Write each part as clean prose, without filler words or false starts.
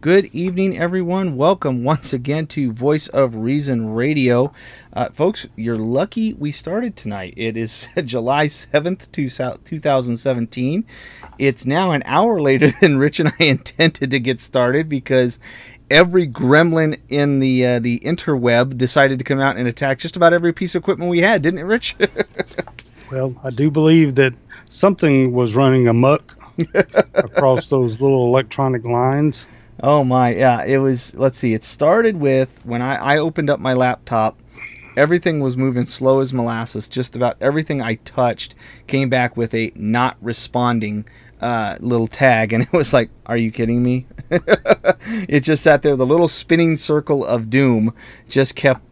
Good evening, everyone. Welcome once again to Voice of Reason Radio. Folks, you're lucky we started tonight. It is July 7th, 2017. It's now an hour later than Rich and I intended to get started because every gremlin in the interweb decided to come out and attack just about every piece of equipment we had, didn't it, Rich? Well, I do believe that something was running amok across those little electronic lines. Oh my, yeah, it was, let's see, it started with when I opened up my laptop, everything was moving slow as molasses. Just about everything I touched came back with a not responding little tag, and it was like, are you kidding me? It just sat there, the little spinning circle of doom just kept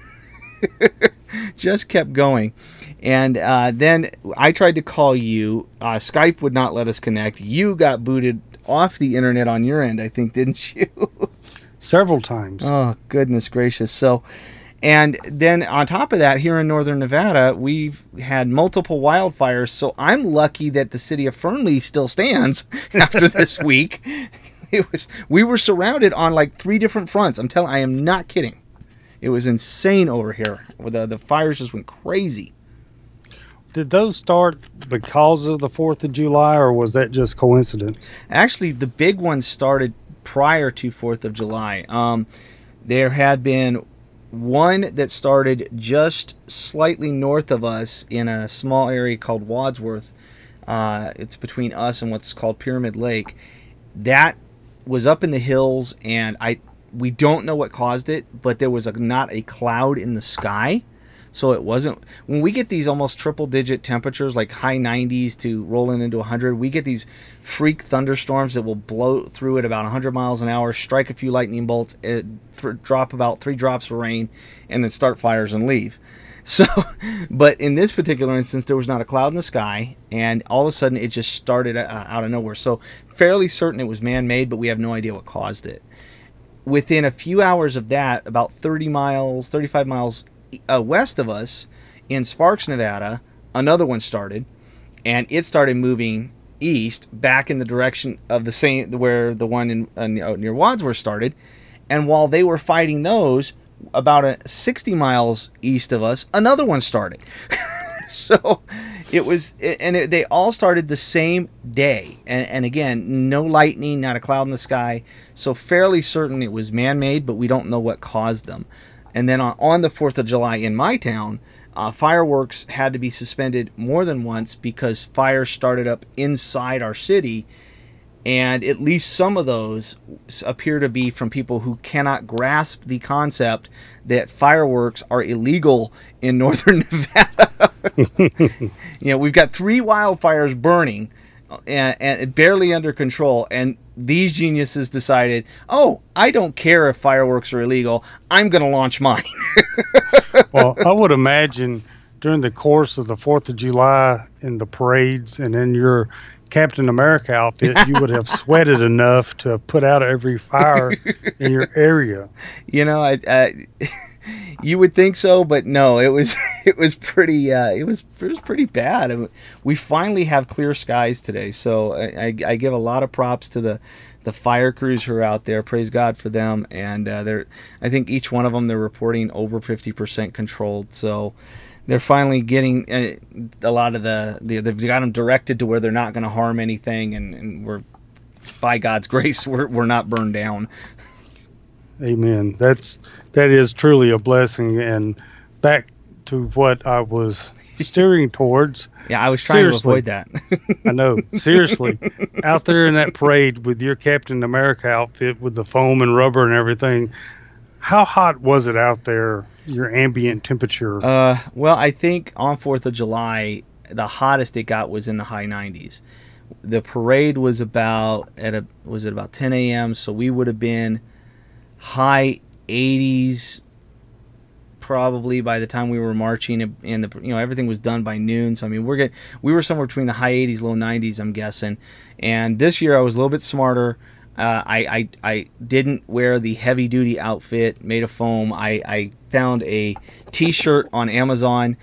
going. And then I tried to call you. Skype would not let us connect. You got booted off the internet on your end, I think, didn't you? Several times. Oh, goodness gracious. So, and then on top of that, here in northern Nevada, we've had multiple wildfires. So I'm lucky that the city of Fernley still stands after this week. We were surrounded on like 3 different fronts. I am not kidding. It was insane over here. The fires just went crazy. Did those start because of the 4th of July, or was that just coincidence? Actually, the big one started prior to 4th of July. There had been one that started just slightly north of us in a small area called Wadsworth. It's between us and what's called Pyramid Lake. That was up in the hills, and we don't know what caused it, but there was not a cloud in the sky. So it wasn't, when we get these almost triple digit temperatures, like high 90s to rolling into 100, we get these freak thunderstorms that will blow through at about 100 miles an hour, strike a few lightning bolts, drop about 3 drops of rain, and then start fires and leave. So, but in this particular instance, there was not a cloud in the sky, and all of a sudden it just started out of nowhere. So fairly certain it was man-made, but we have no idea what caused it. Within a few hours of that, about 35 miles west of us in Sparks, Nevada, another one started, and it started moving east back in the direction of the same where the one in near Wadsworth started. And while they were fighting those, about 60 miles east of us, another one started. So it was, they all started the same day, and again, no lightning, not a cloud in the sky. So fairly certain it was man-made, but we don't know what caused them. And then on the 4th of July in my town, fireworks had to be suspended more than once because fires started up inside our city. And at least some of those appear to be from people who cannot grasp the concept that fireworks are illegal in northern Nevada. We've got 3 wildfires burning and barely under control, and these geniuses decided, oh, I don't care if fireworks are illegal, I'm going to launch mine. Well, I would imagine during the course of the 4th of July in the parades and in your Captain America outfit, you would have sweated enough to put out every fire in your area. You would think so, but no, it was pretty pretty bad. We finally have clear skies today, so I give a lot of props to the fire crews who are out there. Praise God for them, and I think each one of them, they're reporting over 50% controlled. So they're finally getting a lot of they've got them directed to where they're not going to harm anything, and we're, by God's grace, we're not burned down. Amen. That is truly a blessing. And back to what I was steering towards. Yeah, I was trying to avoid that. I know. Seriously. Out there in that parade with your Captain America outfit with the foam and rubber and everything, how hot was it out there, your ambient temperature? Well, I think on 4th of July, the hottest it got was in the high 90s. The parade was about 10 a.m., so we would have been high 80s probably by the time we were marching, and everything was done by noon. So I mean, we were somewhere between the high 80s, low 90s, I'm guessing. And this year I was a little bit smarter. I didn't wear the heavy duty outfit made of foam. I found a t-shirt on Amazon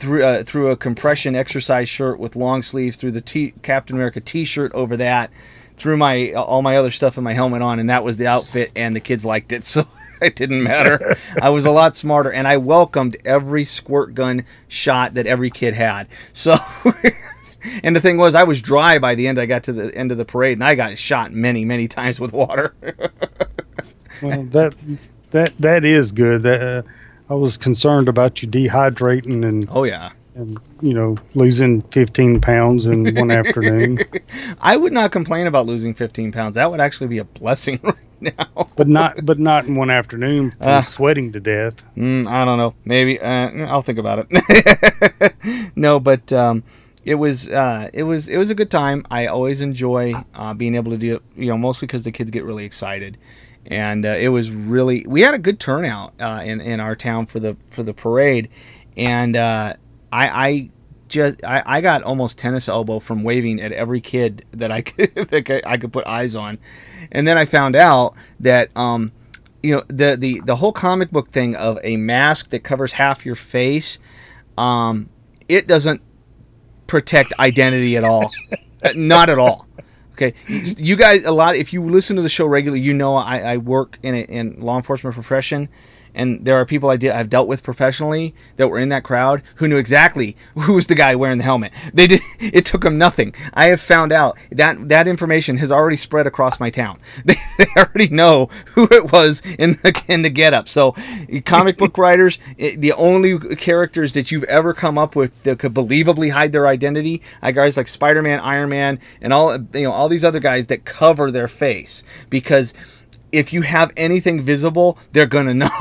through a compression exercise shirt with long sleeves, through the Captain America t-shirt over that. threw my all my other stuff in my helmet on, and that was the outfit, and the kids liked it, so it didn't matter. I was a lot smarter, and I welcomed every squirt gun shot that every kid had. So, and the thing was, I was dry by the end. I got to the end of the parade, and I got shot many, many times with water. Well, that is good. I was concerned about you dehydrating and Oh yeah. and losing 15 pounds in one afternoon. I would not complain about losing 15 pounds. That would actually be a blessing right now. But not in one afternoon from sweating to death. I don't know. Maybe I'll think about it. No, but it was a good time. I always enjoy being able to do it. Mostly because the kids get really excited, and it was really, we had a good turnout in our town for the parade, and I got almost tennis elbow from waving at every kid that I could put eyes on, and then I found out that the whole comic book thing of a mask that covers half your face, it doesn't protect identity at all, not at all. Okay, you guys, if you listen to the show regularly, I work in law enforcement profession. And there are people I've dealt with professionally that were in that crowd who knew exactly who was the guy wearing the helmet. It took them nothing. I have found out that information has already spread across my town. They already know who it was in the getup. So, comic book writers, the only characters that you've ever come up with that could believably hide their identity are guys like Spider-Man, Iron Man, and all these other guys that cover their face, because if you have anything visible, they're gonna know.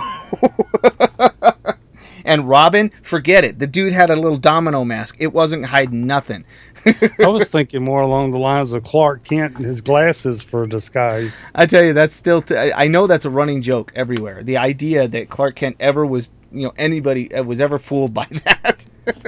And Robin, forget it. The dude had a little domino mask. It wasn't hiding nothing. I was thinking more along the lines of Clark Kent and his glasses for disguise. I tell you, that's still. I know that's a running joke everywhere. The idea that Clark Kent ever was, anybody was ever fooled by that.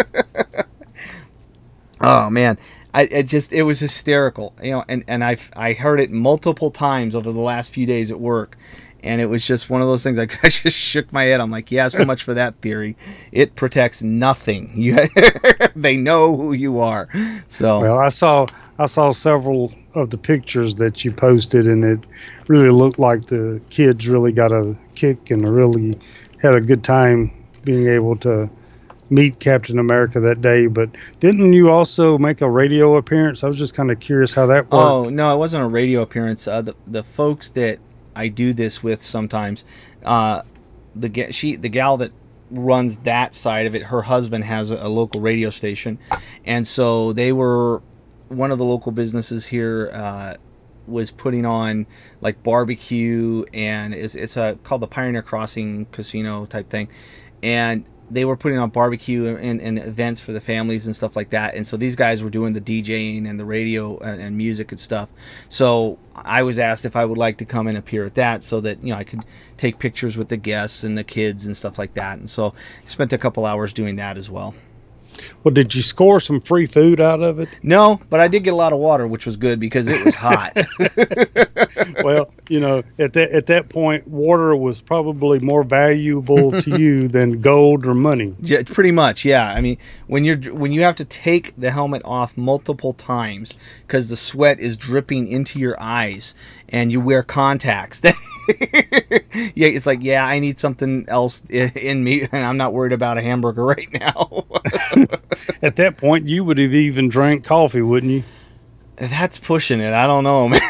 Oh man. It was hysterical, and I heard it multiple times over the last few days at work, and it was just one of those things. I just shook my head. I'm like, yeah, so much for that theory. It protects nothing. They know who you are. So well, I saw several of the pictures that you posted, and it really looked like the kids really got a kick and really had a good time being able to meet Captain America that day. But didn't you also make a radio appearance? I was just kind of curious how that worked. Oh no, it wasn't a radio appearance. The folks that I do this with sometimes, the gal that runs that side of it, her husband has a local radio station, and so they were, one of the local businesses here was putting on like barbecue, and it's called the Pioneer Crossing Casino type thing, and they were putting on barbecue and events for the families and stuff like that. And so these guys were doing the DJing and the radio and music and stuff. So I was asked if I would like to come and appear at that, so that I could take pictures with the guests and the kids and stuff like that. And so I spent a couple hours doing that as well. Well, did you score some free food out of it? No, but I did get a lot of water, which was good because it was hot. Well, at that point, water was probably more valuable to you than gold or money. Yeah, pretty much, yeah. I mean, when you have to take the helmet off multiple times because the sweat is dripping into your eyes, and you wear contacts. Yeah, it's like, yeah, I need something else in me, and I'm not worried about a hamburger right now. At that point, you would have even drank coffee, wouldn't you? That's pushing it. I don't know, man.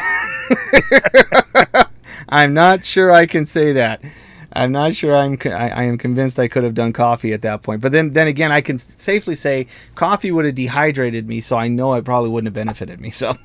I'm not sure I can say that. I'm not sure I am convinced I could have done coffee at that point. But then again, I can safely say coffee would have dehydrated me, so I know it probably wouldn't have benefited me. So.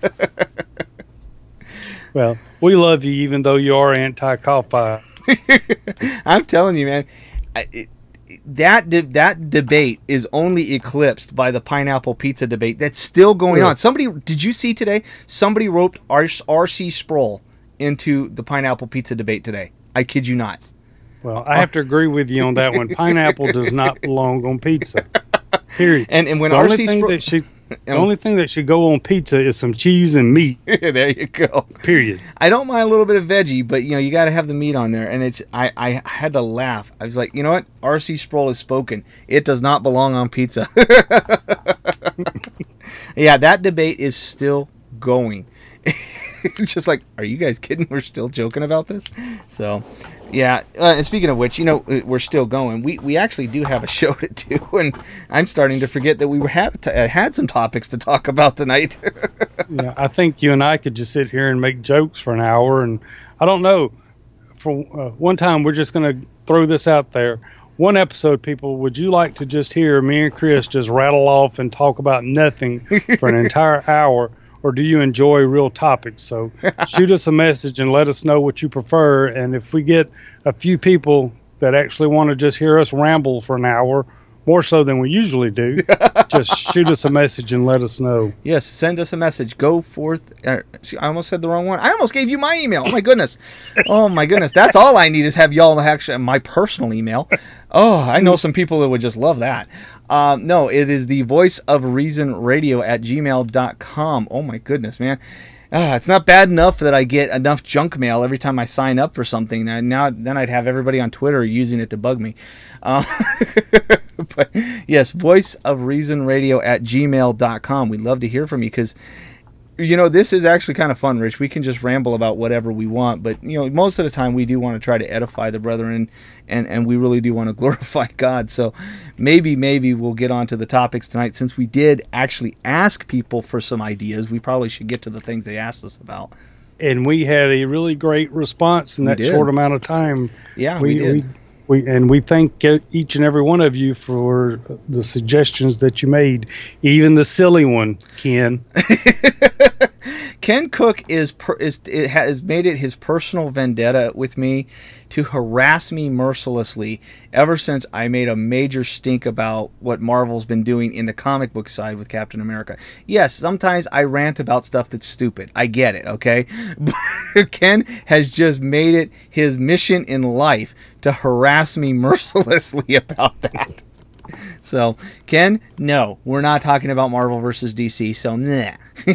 Well, we love you even though you are anti-coffee. I'm telling you, man. That debate is only eclipsed by the pineapple pizza debate that's still going on. Did you see today? Somebody wrote R.C. Sproul into the pineapple pizza debate today. I kid you not. Well, I have to agree with you on that one. Pineapple does not belong on pizza. Period. And when R.C. Sproul... The only thing that should go on pizza is some cheese and meat. There you go. Period. I don't mind a little bit of veggie, but you got to have the meat on there. And I had to laugh. I was like, you know what? R.C. Sproul has spoken. It does not belong on pizza. Yeah, that debate is still going. It's just like, are you guys kidding? We're still joking about this? So, yeah. And speaking of which, we're still going. We actually do have a show to do, and I'm starting to forget that we had some topics to talk about tonight. Yeah, I think you and I could just sit here and make jokes for an hour, and I don't know. For one time, we're just going to throw this out there. One episode, people, would you like to just hear me and Chris just rattle off and talk about nothing for an entire hour? Or do you enjoy real topics? So shoot us a message and let us know what you prefer. And if we get a few people that actually want to just hear us ramble for an hour, more so than we usually do, just shoot us a message and let us know. Yes, send us a message. Go forth. See, I almost said the wrong one. I almost gave you my email. Oh, my goodness. Oh, my goodness. That's all I need is have y'all actually my personal email. Oh, I know some people that would just love that. No, it is the Voice of Reason Radio at gmail.com. Oh, my goodness, man. It's not bad enough that I get enough junk mail every time I sign up for something. Then I'd have everybody on Twitter using it to bug me. But yes, Voice of Reason Radio at gmail.com. We'd love to hear from you because, this is actually kind of fun, Rich. We can just ramble about whatever we want, but most of the time we do want to try to edify the brethren, and we really do want to glorify God. So maybe we'll get on to the topics tonight. Since we did actually ask people for some ideas, we probably should get to the things they asked us about. And we had a really great response in that short amount of time. Yeah, we did. We thank each and every one of you for the suggestions that you made, even the silly one, Ken. Ken Cook has made it his personal vendetta with me to harass me mercilessly ever since I made a major stink about what Marvel's been doing in the comic book side with Captain America. Yes, sometimes I rant about stuff that's stupid. I get it, okay? But Ken has just made it his mission in life to harass me mercilessly about that. So, Ken, no, we're not talking about Marvel versus DC, so nah.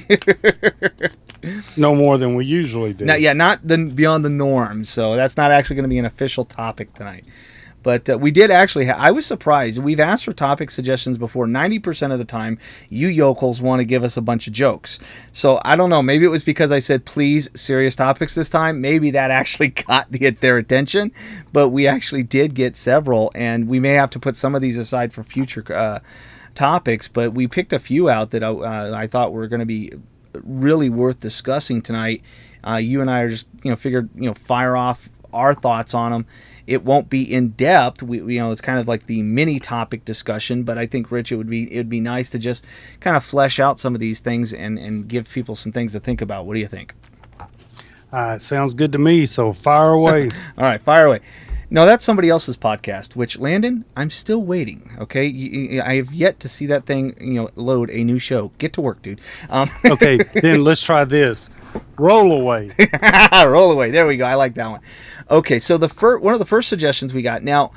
No more than we usually do. Not beyond the norm, so that's not actually going to be an official topic tonight. But we did actually, I was surprised. We've asked for topic suggestions before. 90% of the time, you yokels want to give us a bunch of jokes. So I don't know, maybe it was because I said, please, serious topics this time. Maybe that actually got their attention. But we actually did get several, and we may have to put some of these aside for future topics. But we picked a few out that I thought were going to be really worth discussing tonight. You and I are just, figured, fire off our thoughts on them. It won't be in depth. It's kind of like the mini topic discussion, but I think, Rich, it would be nice to just kind of flesh out some of these things and give people some things to think about. What do you think? It sounds good to me. So fire away. All right, fire away. No, that's somebody else's podcast, which, Landon, I'm still waiting, okay? I have yet to see that thing, load a new show. Get to work, dude. Okay, then let's try this. Roll away. Roll away. There we go. I like that one. Okay, so one of the first suggestions we got. Now,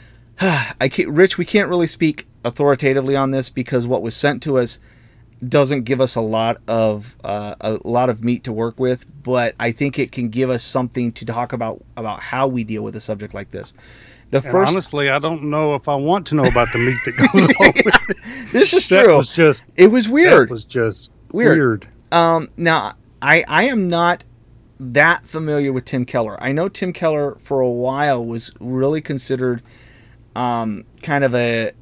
Rich, we can't really speak authoritatively on this because what was sent to us doesn't give us a lot of meat to work with, but I think it can give us something to talk about how we deal with a subject like this. Honestly, I don't know if I want to know about the meat that goes along with it. This is true. It was weird. That was just weird. Now, I am not that familiar with Tim Keller. I know Tim Keller for a while was really considered kind of a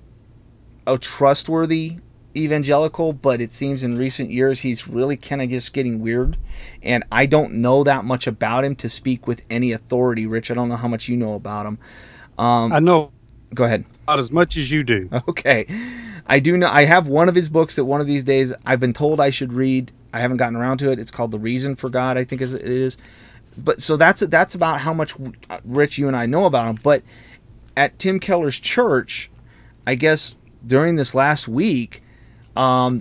trustworthy evangelical, but it seems in recent years he's really kind of just getting weird, and I don't know that much about him to speak with any authority. Rich, I don't know how much you know about him. I know. Go ahead. Not as much as you do. Okay. I do know. I have one of his books that one of these days I've been told I should read. I haven't gotten around to it. It's called The Reason for God, I think it is. But so that's about how much, Rich, you and I know about him. But at Tim Keller's church, I guess during this last week, prior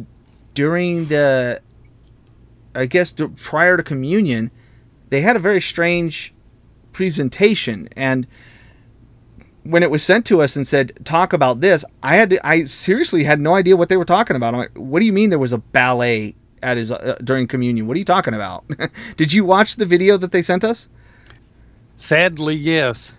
to communion, they had a very strange presentation, and when it was sent to us and said talk about this, I seriously had no idea what they were talking about. I'm like, what do you mean there was a ballet at his during communion? What are you talking about? Did you watch the video that they sent us? Sadly, yes.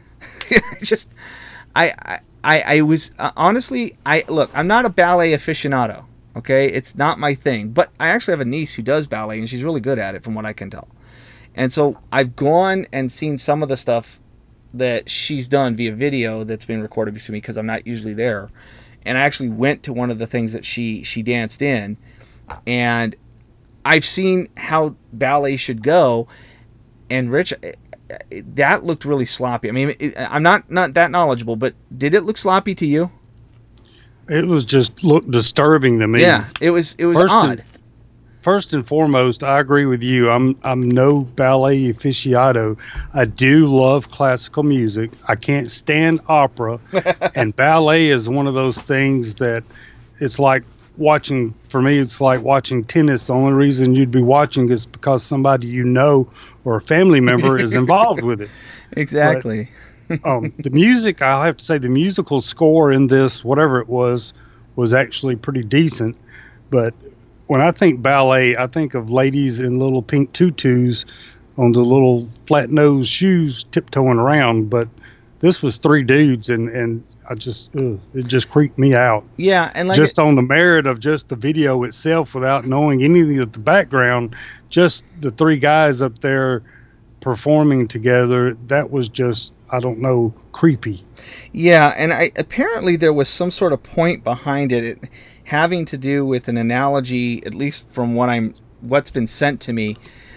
I was honestly, look, I'm not a ballet aficionado. Okay, it's not my thing. But I actually have a niece who does ballet, and she's really good at it, from what I can tell. And so I've gone and seen some of the stuff that she's done via video that's been recorded to me because I'm not usually there. And I actually went to one of the things that she danced in, and I've seen how ballet should go. And Rich, that looked really sloppy. I mean, I'm not that knowledgeable, but did it look sloppy to you? It was just looked disturbing to me. Yeah, it was odd. First and foremost, I agree with you. I'm no ballet aficionado. I do love classical music. I can't stand opera, and ballet is one of those things that it's like watching. For me, it's like watching tennis. The only reason you'd be watching is because somebody you know or a family member is involved with it. Exactly. But, the music, I'll have to say, the musical score in this, whatever it was actually pretty decent. But when I think ballet, I think of ladies in little pink tutus on the little flat-nosed shoes tiptoeing around. But this was three dudes, and I just it just creeped me out. Yeah, and like just on the merit of just the video itself, without knowing anything of the background, just the three guys up there performing together, that was just, I don't know, creepy. Yeah, and apparently there was some sort of point behind it, having to do with an analogy, at least from what's been sent to me.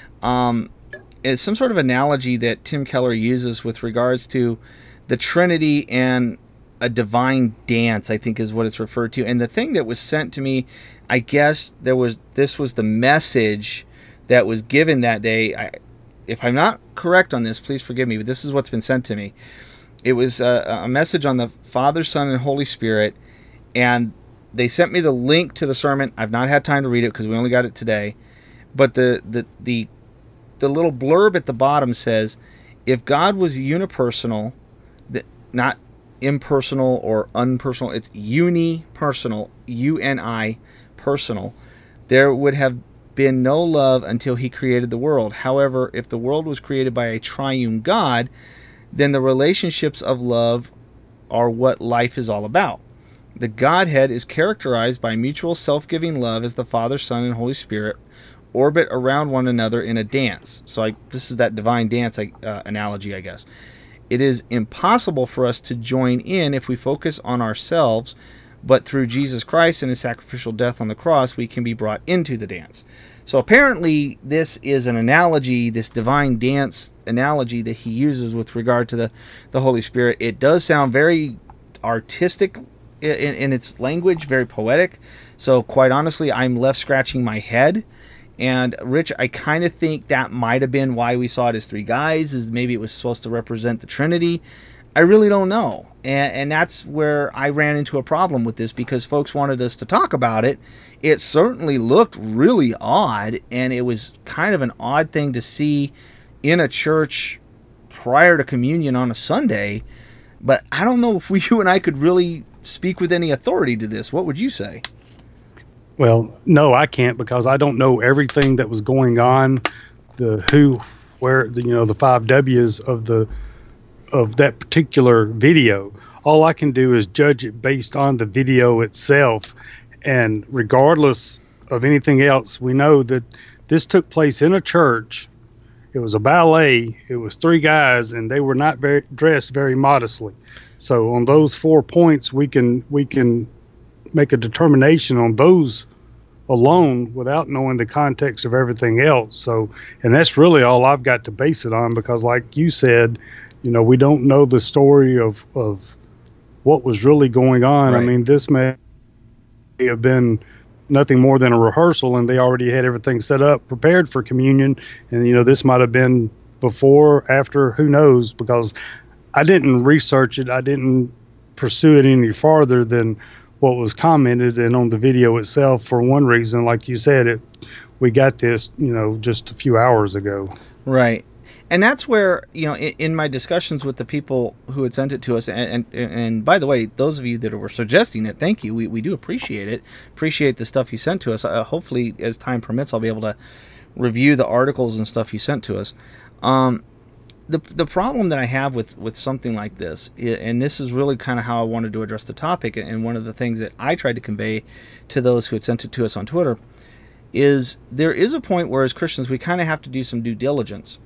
It's some sort of analogy that Tim Keller uses with regards to the Trinity and a divine dance, I think is what it's referred to. And the thing that was sent to me, I guess this was the message that was given that day. If I'm not correct on this, please forgive me, but this is what's been sent to me. It was a message on the Father, Son, and Holy Spirit, and they sent me the link to the sermon. I've not had time to read it because we only got it today. But the little blurb at the bottom says, if God was unipersonal, not impersonal or unpersonal, it's unipersonal, U-N-I, personal, there would have been no love until he created the world. However, if the world was created by a triune God, then the relationships of love are what life is all about. The Godhead is characterized by mutual self-giving love as the Father, Son, and Holy Spirit orbit around one another in a dance. So this is that divine dance analogy, I guess. It is impossible for us to join in if we focus on ourselves, but through Jesus Christ and his sacrificial death on the cross, we can be brought into the dance. So apparently this is an analogy, this divine dance analogy that he uses with regard to the Holy Spirit. It does sound very artistic in its language, very poetic. So quite honestly, I'm left scratching my head. And Rich, I kind of think that might have been why we saw it as three guys, is maybe it was supposed to represent the Trinity. I really don't know. And that's where I ran into a problem with this, because folks wanted us to talk about it. It certainly looked really odd, and it was kind of an odd thing to see in a church prior to communion on a Sunday. But I don't know if you and I could really speak with any authority to this. What would you say? Well, no, I can't, because I don't know everything that was going on, the who, where, the 5 W's of that particular video. All I can do is judge it based on the video itself. And regardless of anything else, we know that this took place in a church. It was a ballet. It was 3 guys, and they were not dressed very modestly. So on those 4 points, we can make a determination on those alone without knowing the context of everything else. So, and that's really all I've got to base it on, because like you said, we don't know the story of what was really going on. Right. I mean, this may have been nothing more than a rehearsal, and they already had everything set up, prepared for communion. And, this might have been before, after, who knows, because I didn't research it. I didn't pursue it any farther than what was commented and on the video itself, for one reason. Like you said, we got this, just a few hours ago. Right. And that's where, in my discussions with the people who had sent it to us, and by the way, those of you that were suggesting it, thank you. We do appreciate it. Appreciate the stuff you sent to us. Hopefully, as time permits, I'll be able to review the articles and stuff you sent to us. the problem that I have with something like this, and this is really kind of how I wanted to address the topic, and one of the things that I tried to convey to those who had sent it to us on Twitter, is there is a point where as Christians we kind of have to do some due diligence.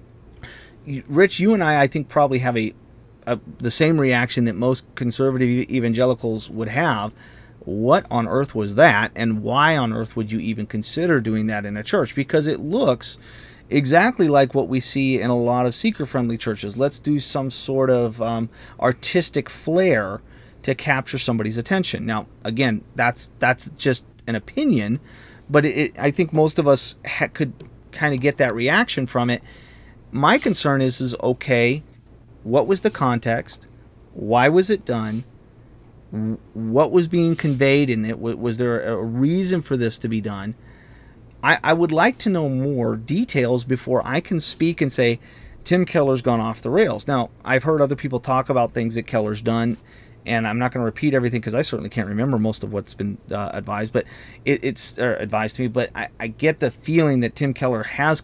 Rich, you and I think probably have the same reaction that most conservative evangelicals would have. What on earth was that, and why on earth would you even consider doing that in a church? Because it looks exactly like what we see in a lot of seeker-friendly churches. Let's do some sort of artistic flair to capture somebody's attention. Now, again, that's just an opinion, but I think most of us could kind of get that reaction from it. My concern is okay, what was the context? Why was it done? What was being conveyed in it? Was there a reason for this to be done? I would like to know more details before I can speak and say, Tim Keller's gone off the rails. Now, I've heard other people talk about things that Keller's done, and I'm not going to repeat everything because I certainly can't remember most of what's been advised, but it's advised to me. But I get the feeling that Tim Keller has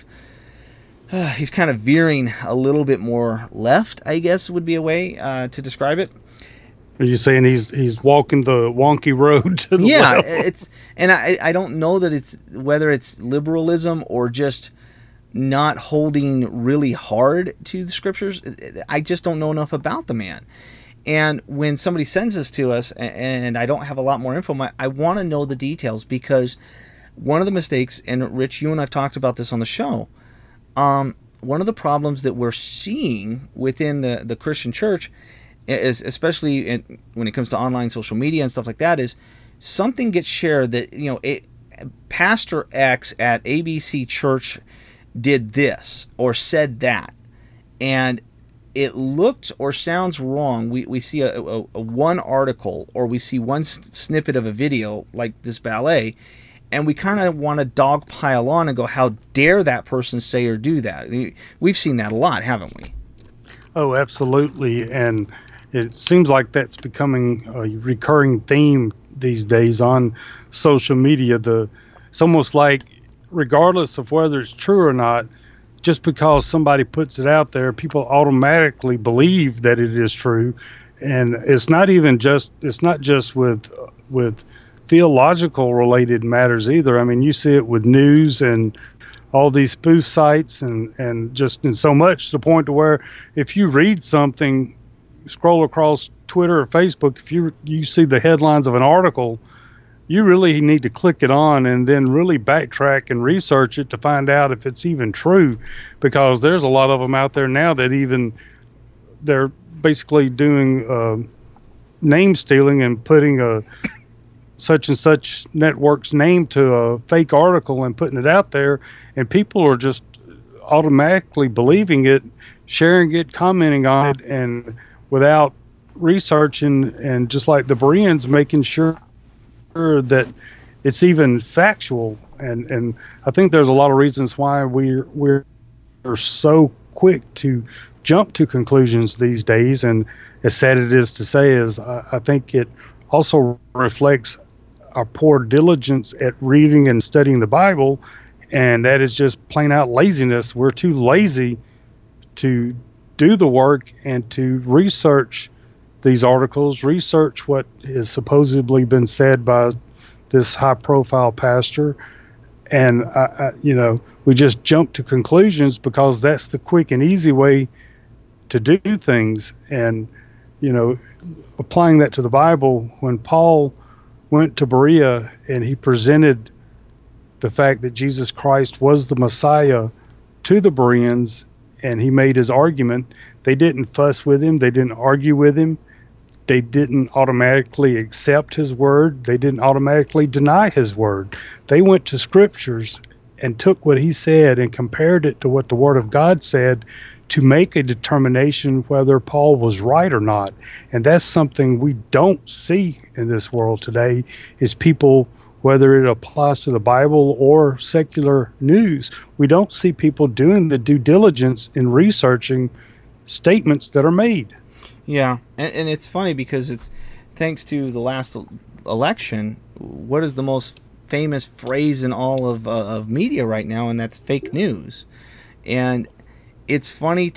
he's kind of veering a little bit more left, I guess would be a way to describe it. Are you saying he's walking the wonky road to the left? And I don't know that it's whether it's liberalism or just not holding really hard to the scriptures. I just don't know enough about the man. And when somebody sends this to us, and I don't have a lot more info, I want to know the details, because one of the mistakes, and Rich, you and I've talked about this on the show, one of the problems that we're seeing within the Christian church is, especially when it comes to online social media and stuff like that, is something gets shared that, Pastor X at ABC Church did this or said that, and it looked or sounds wrong. We see a one article, or we see one snippet of a video like this ballet, and we kind of want to dogpile on and go, how dare that person say or do that? We've seen that a lot, haven't we? Oh, absolutely. And it seems like that's becoming a recurring theme these days on social media. It's almost like, regardless of whether it's true or not, just because somebody puts it out there, people automatically believe that it is true. And it's not just with theological related matters either. I mean, you see it with news and all these spoof sites and just in so much to the point to where if you read something, scroll across Twitter or Facebook, if you see the headlines of an article, you really need to click it on and then really backtrack and research it to find out if it's even true, because there's a lot of them out there now that they're basically doing name stealing and putting a such and such network's name to a fake article and putting it out there, and people are just automatically believing it, sharing it, commenting on it, and without researching, and just like the Bereans, making sure that it's even factual. And I think there's a lot of reasons why we're so quick to jump to conclusions these days. And as sad it is to say, is I think it also reflects our poor diligence at reading and studying the Bible, and that is just plain out laziness. We're too lazy to do the work and to research these articles, research what has supposedly been said by this high-profile pastor, and we just jump to conclusions because that's the quick and easy way to do things. And applying that to the Bible, when Paul went to Berea and he presented the fact that Jesus Christ was the Messiah to the Bereans, and he made his argument, they didn't fuss with him, they didn't argue with him, they didn't automatically accept his word, they didn't automatically deny his word. They went to scriptures and took what he said and compared it to what the word of God said to make a determination whether Paul was right or not. And that's something we don't see in this world today, is people, whether it applies to the Bible or secular news, we don't see people doing the due diligence in researching statements that are made. Yeah, and it's funny because it's thanks to the last election, what is the most famous phrase in all of media right now, and that's fake news. And it's funny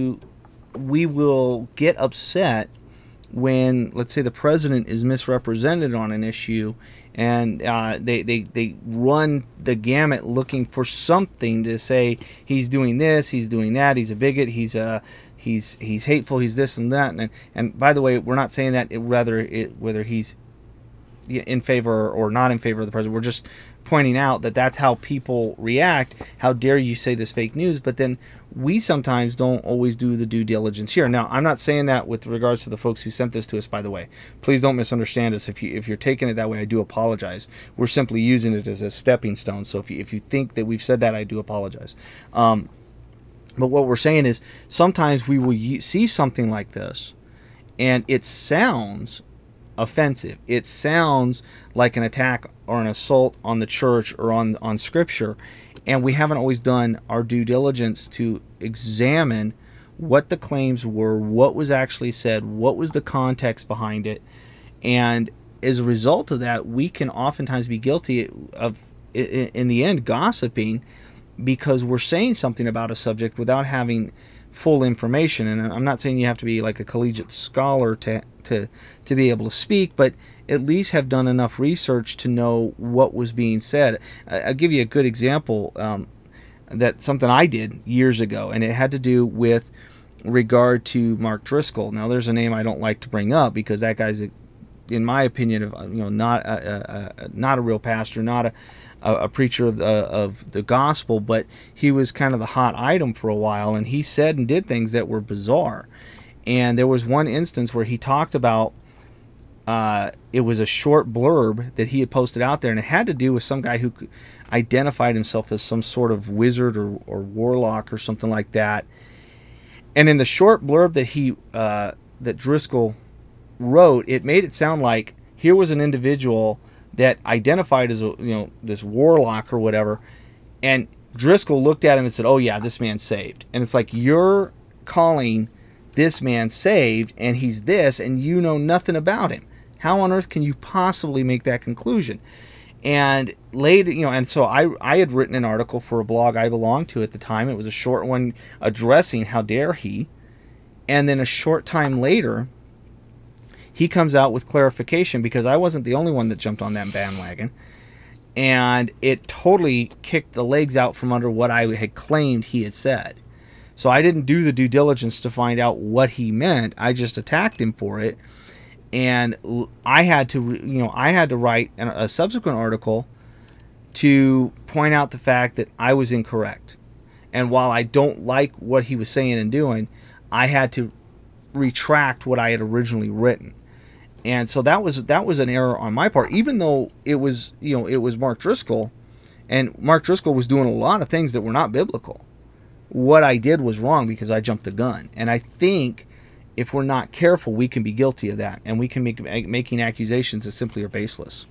we will get upset when, let's say, the president is misrepresented on an issue, and they run the gamut looking for something to say he's doing this, he's doing that, he's a bigot, he's hateful, he's this and that, and by the way, we're not saying that whether he's in favor or not in favor of the president. We're just pointing out that that's how people react. How dare you say this fake news? But then we sometimes don't always do the due diligence here. Now, I'm not saying that with regards to the folks who sent this to us, by the way. Please don't misunderstand us. If you're taking it that way, I do apologize. We're simply using it as a stepping stone. So if you think that we've said that, I do apologize. But what we're saying is sometimes we will see something like this, and it sounds offensive. It sounds like an attack or an assault on the church or on Scripture, and we haven't always done our due diligence to examine what the claims were, what was actually said, what was the context behind it, and as a result of that, we can oftentimes be guilty of, in the end, gossiping because we're saying something about a subject without having full information. And I'm not saying you have to be like a collegiate scholar to be able to speak, but at least have done enough research to know what was being said. I'll give you a good example. That something I did years ago, and it had to do with regard to Mark Driscoll. Now, there's a name I don't like to bring up because that guy's, in my opinion, not a real pastor, not a preacher of the gospel, but he was kind of the hot item for a while, and he said and did things that were bizarre. And there was one instance where he talked about, it was a short blurb that he had posted out there, and it had to do with some guy who identified himself as some sort of wizard or warlock or something like that. And in the short blurb that Driscoll wrote, it made it sound like here was an individual that identified as this warlock or whatever, and Driscoll looked at him and said, "Oh yeah, this man's saved." And it's like, you're calling this man saved, and he's this, and you know nothing about him. How on earth can you possibly make that conclusion? And later, and so I had written an article for a blog I belonged to at the time. It was a short one addressing how dare he, and then a short time later, he comes out with clarification because I wasn't the only one that jumped on that bandwagon, and it totally kicked the legs out from under what I had claimed he had said. So I didn't do the due diligence to find out what he meant. I just attacked him for it, and I had to write a subsequent article to point out the fact that I was incorrect. And while I don't like what he was saying and doing, I had to retract what I had originally written. And so that was an error on my part, even though it was Mark Driscoll, and Mark Driscoll was doing a lot of things that were not biblical. What I did was wrong because I jumped the gun. And I think if we're not careful, we can be guilty of that, and we can making accusations that simply are baseless.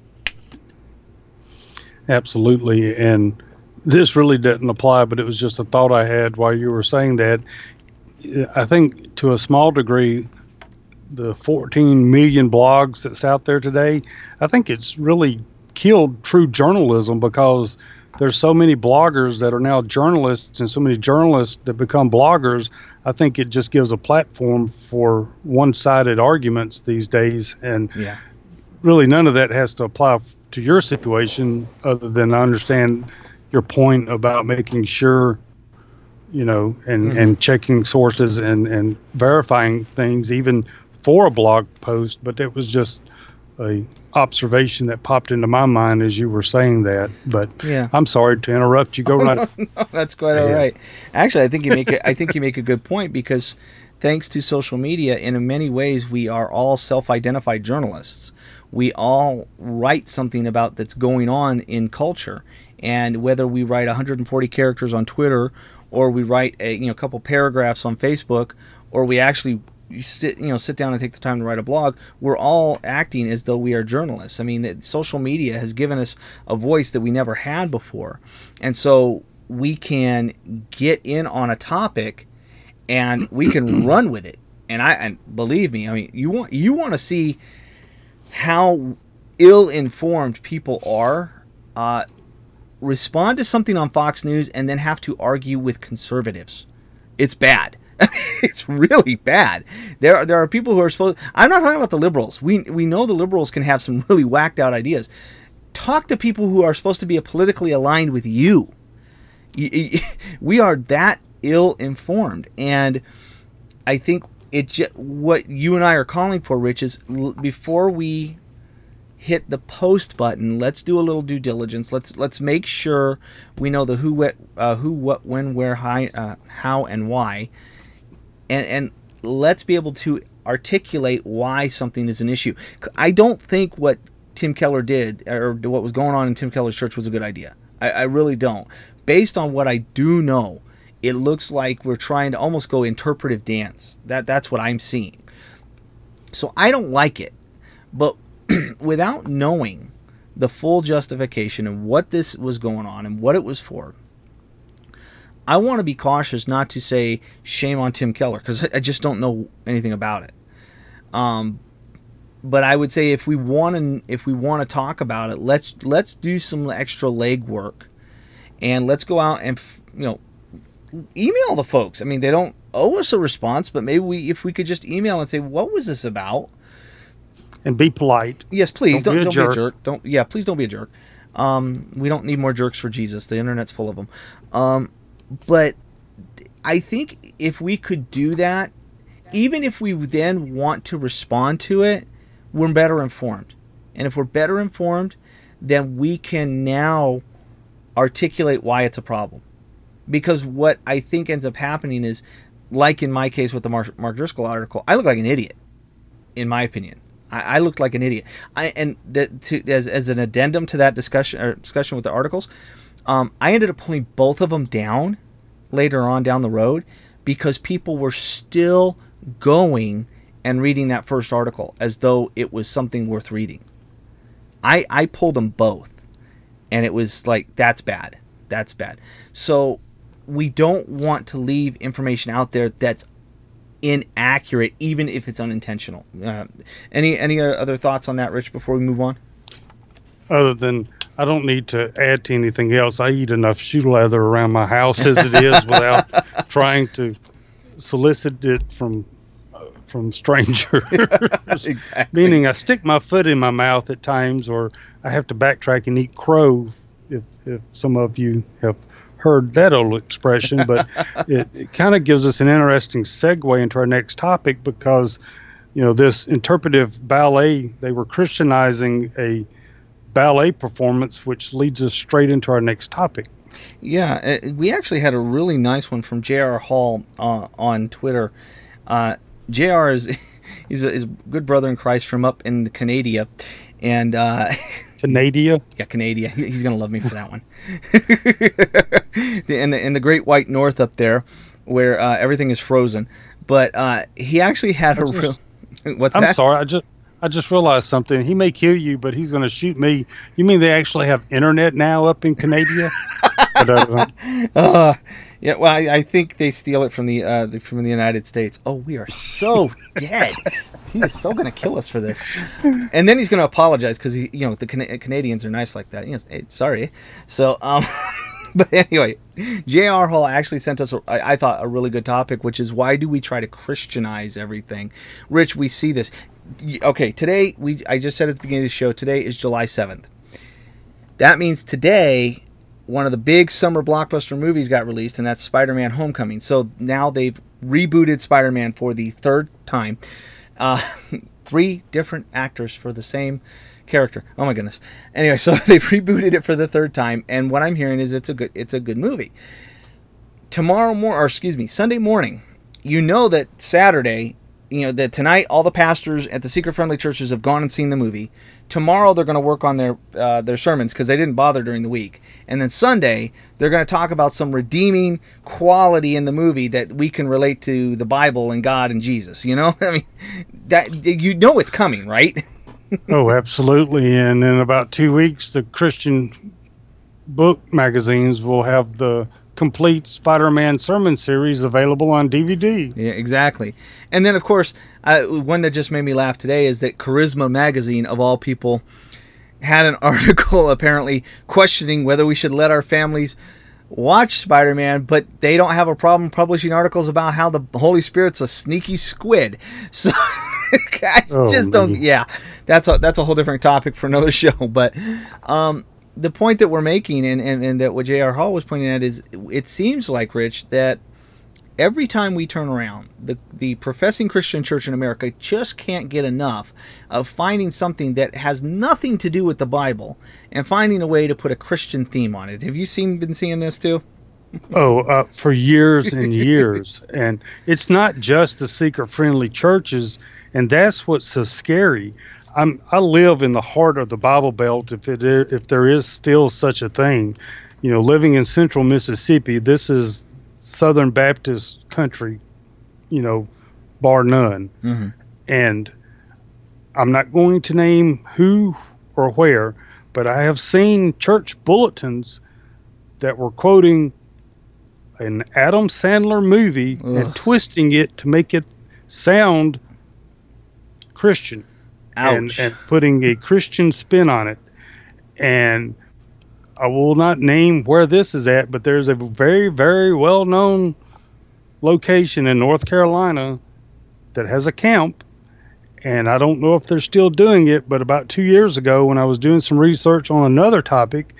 Absolutely. And this really didn't apply, but it was just a thought I had while you were saying that. I think to a small degree, the 14 million blogs that's out there today, I think it's really killed true journalism because there's so many bloggers that are now journalists and so many journalists that become bloggers. I think it just gives a platform for one-sided arguments these days. And really none of that has to apply to your situation other than I understand your point about making sure, and checking sources and verifying things even for a blog post. But it was just a observation that popped into my mind as you were saying that. But I'm sorry to interrupt you. Go right. No, that's quite all right. Actually, I think you make a good point, because thanks to social media, in many ways, we are all self-identified journalists. We all write something about that's going on in culture, and whether we write 140 characters on Twitter, or we write a couple paragraphs on Facebook, or we actually sit down and take the time to write a blog, we're all acting as though we are journalists. I mean, social media has given us a voice that we never had before, and so we can get in on a topic and we can run with it. And believe me, I mean, you want to see how ill-informed people are. Respond to something on Fox News and then have to argue with conservatives. It's bad. It's really bad. There are people who are supposed. I'm not talking about the liberals. We know the liberals can have some really whacked out ideas. Talk to people who are supposed to be politically aligned with you. We are that ill-informed, and I think what you and I are calling for, Rich, is before we hit the post button, let's do a little due diligence. Let's make sure we know the who, what, when, where, how, and why, and let's be able to articulate why something is an issue. I don't think what Tim Keller did, or what was going on in Tim Keller's church, was a good idea. I really don't. Based on what I do know, it looks like we're trying to almost go interpretive dance. That's what I'm seeing. So I don't like it. But without knowing the full justification of what this was going on and what it was for, I want to be cautious not to say shame on Tim Keller, because I just don't know anything about it. But I would say if we want to talk about it, let's do some extra legwork, and let's go out and email the folks. I mean, they don't owe us a response, but maybe if we could just email and say, what was this about? And be polite. Yes, please. Don't be a jerk. Please don't be a jerk. We don't need more jerks for Jesus. The internet's full of them. But I think if we could do that, even if we then want to respond to it, we're better informed. And if we're better informed, then we can now articulate why it's a problem. Because what I think ends up happening is, like in my case with the Mark Driscoll article, I look like an idiot, in my opinion. I looked like an idiot. As an addendum to that discussion with the articles, I ended up pulling both of them down later on down the road because people were still going and reading that first article as though it was something worth reading. I pulled them both, and it was like, that's bad. That's bad. So we don't want to leave information out there that's inaccurate, even if it's unintentional. Any other thoughts on that, Rich, before we move on? Other than I don't need to add to anything else. I eat enough shoe leather around my house as it is without trying to solicit it from strangers. Exactly. Meaning I stick my foot in my mouth at times, or I have to backtrack and eat crow, if some of you have heard that old expression. But it kind of gives us an interesting segue into our next topic, because this interpretive ballet, they were Christianizing a ballet performance, which leads us straight into our next topic. Yeah, we actually had a really nice one from J.R. Hall on Twitter. J.R. he's a good brother in Christ from up in Canada, and Canada? Yeah, Canada. He's gonna love me for that one. in the Great White North up there, where everything is frozen. But he actually had a real. What's that? I'm sorry. I just realized something. He may kill you, but he's going to shoot me. You mean they actually have internet now up in Canada? Yeah. Well, I think they steal it from the United States. Oh, we are so dead. He is so going to kill us for this. And then he's going to apologize because the Canadians are nice like that. Hey, sorry. So but anyway, J.R. Hall actually sent us, I thought, a really good topic, which is, why do we try to Christianize everything? Rich, we see this. Okay, today, I just said at the beginning of the show, today is July 7th. That means today, one of the big summer blockbuster movies got released, and that's Spider-Man Homecoming. So now they've rebooted Spider-Man for the third time. 3 different actors for the same character. Oh my goodness. Anyway, so they've rebooted it for the third time, and what I'm hearing is it's a good movie. Sunday morning, that Saturday, that tonight all the pastors at the Seeker Friendly churches have gone and seen the movie. Tomorrow they're going to work on their sermons because they didn't bother during the week. And then Sunday they're going to talk about some redeeming quality in the movie that we can relate to the Bible and God and Jesus. I mean, that it's coming, right? Oh, absolutely. And in about 2 weeks, the Christian book magazines will have the complete Spider-Man sermon series available on DVD. Yeah, exactly. And then, of course, one that just made me laugh today is that Charisma magazine, of all people, had an article apparently questioning whether we should let our families watch Spider-Man, but they don't have a problem publishing articles about how the Holy Spirit's a sneaky squid. So I just don't. Yeah, that's a whole different topic for another show. But the point that we're making, and that what J.R. Hall was pointing at, is it seems like, Rich, that every time we turn around, the professing Christian church in America just can't get enough of finding something that has nothing to do with the Bible and finding a way to put a Christian theme on it. Have you been seeing this too? For years and years. And it's not just the seeker-friendly churches, and that's what's so scary. I live in the heart of the Bible Belt, if there is still such a thing. You know, living in central Mississippi, this is Southern Baptist country, you know, bar none. Mm-hmm. And I'm not going to name who or where, but I have seen church bulletins that were quoting an Adam Sandler movie and twisting it to make it sound Christian. Ouch. And putting a Christian spin on it. And I will not name where this is at, but there's a very, very well-known location in North Carolina that has a camp, and I don't know if they're still doing it, but about 2 years ago when I was doing some research on another topic,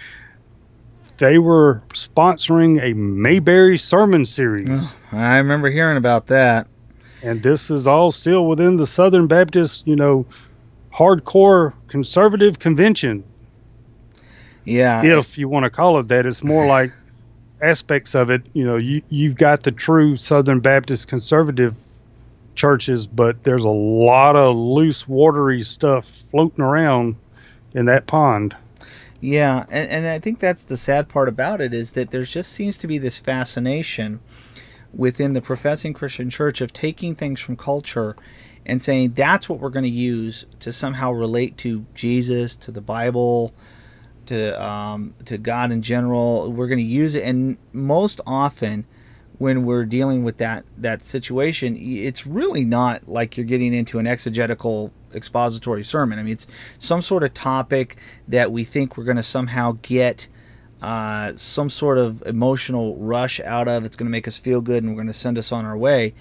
they were sponsoring a Mayberry sermon series. I remember hearing about that. And this is all still within the Southern Baptist, you know, hardcore conservative convention. Yeah. If you want to call it that, it's more like aspects of it. You know, you've got the true Southern Baptist conservative churches, but there's a lot of loose, watery stuff floating around in that pond. Yeah, and I think that's the sad part about it, is that there just seems to be this fascination within the professing Christian church of taking things from culture and saying that's what we're going to use to somehow relate to Jesus, to the Bible, to God in general. We're going to use it, and most often when we're dealing with that situation, it's really not like you're getting into an exegetical expository sermon. I mean, it's some sort of topic that we think we're going to somehow get some sort of emotional rush out of. It's going to make us feel good, and we're going to send us on our way.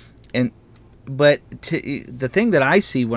But the thing that I see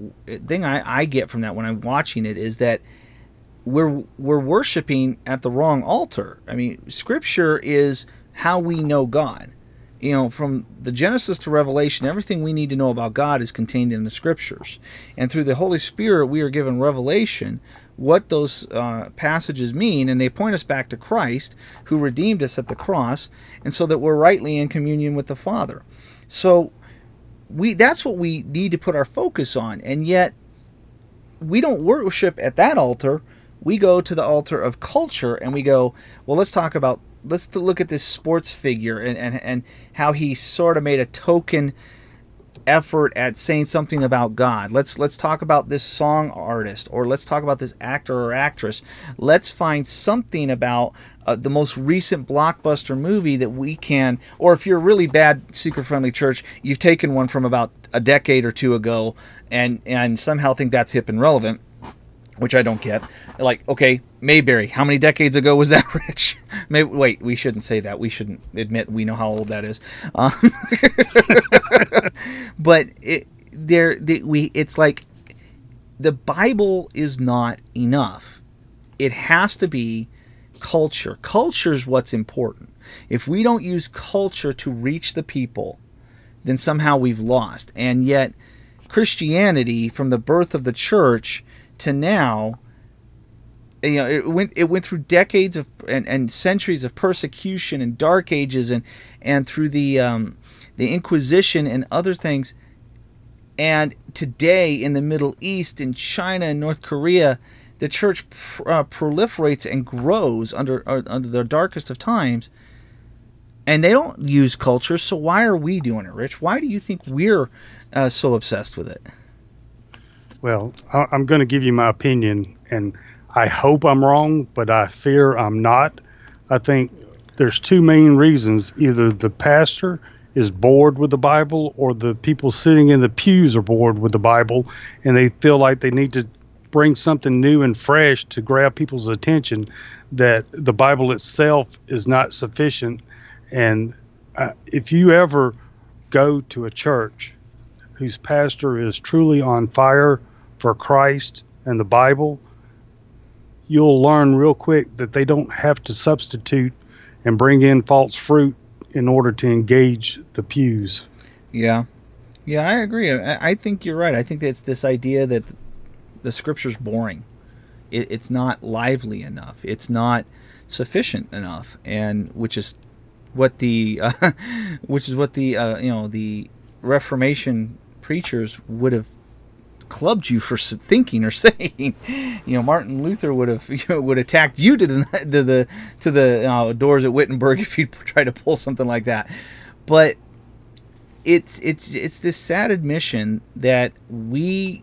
I get from that when I'm watching it is that we're worshiping at the wrong altar. I mean, Scripture is how we know God. You know, from the Genesis to Revelation, everything we need to know about God is contained in the Scriptures. And through the Holy Spirit, we are given revelation what those passages mean, and they point us back to Christ, who redeemed us at the cross, and so that we're rightly in communion with the Father. So that's what we need to put our focus on, and yet we don't worship at that altar. We go to the altar of culture, and we go, well, let's look at this sports figure and how he sort of made a token effort at saying something about God. Let's talk about this song artist, or let's talk about this actor or actress. Let's find something about the most recent blockbuster movie that we can, or if you're a really bad seeker-friendly church, you've taken one from about a decade or two ago and somehow think that's hip and relevant, which I don't get. Like, okay, Mayberry, how many decades ago was that, Rich? Wait, we shouldn't say that. We shouldn't admit we know how old that is. But it's like the Bible is not enough. It has to be culture. Culture is what's important. If we don't use culture to reach the people, then somehow we've lost. And yet, Christianity, from the birth of the church to now, you know, it went through decades of and centuries of persecution and dark ages and through the Inquisition and other things. And today in the Middle East, in China and North Korea, the church proliferates and grows under the darkest of times. And they don't use culture, so why are we doing it, Rich? Why do you think we're so obsessed with it? Well, I'm going to give you my opinion, and I hope I'm wrong, but I fear I'm not. I think there's two main reasons. Either the pastor is bored with the Bible, or the people sitting in the pews are bored with the Bible, and they feel like they need to bring something new and fresh to grab people's attention, that the Bible itself is not sufficient. And if you ever go to a church whose pastor is truly on fire for Christ and the Bible, you'll learn real quick that they don't have to substitute and bring in false fruit in order to engage the pews. Yeah. Yeah, I agree. I think you're right. I think it's this idea that the scripture's boring. It's not lively enough. It's not sufficient enough, and which is what the the Reformation preachers would have clubbed you for thinking or saying. Martin Luther would have would attacked you to the doors at Wittenberg if you tried to pull something like that. But it's this sad admission that we,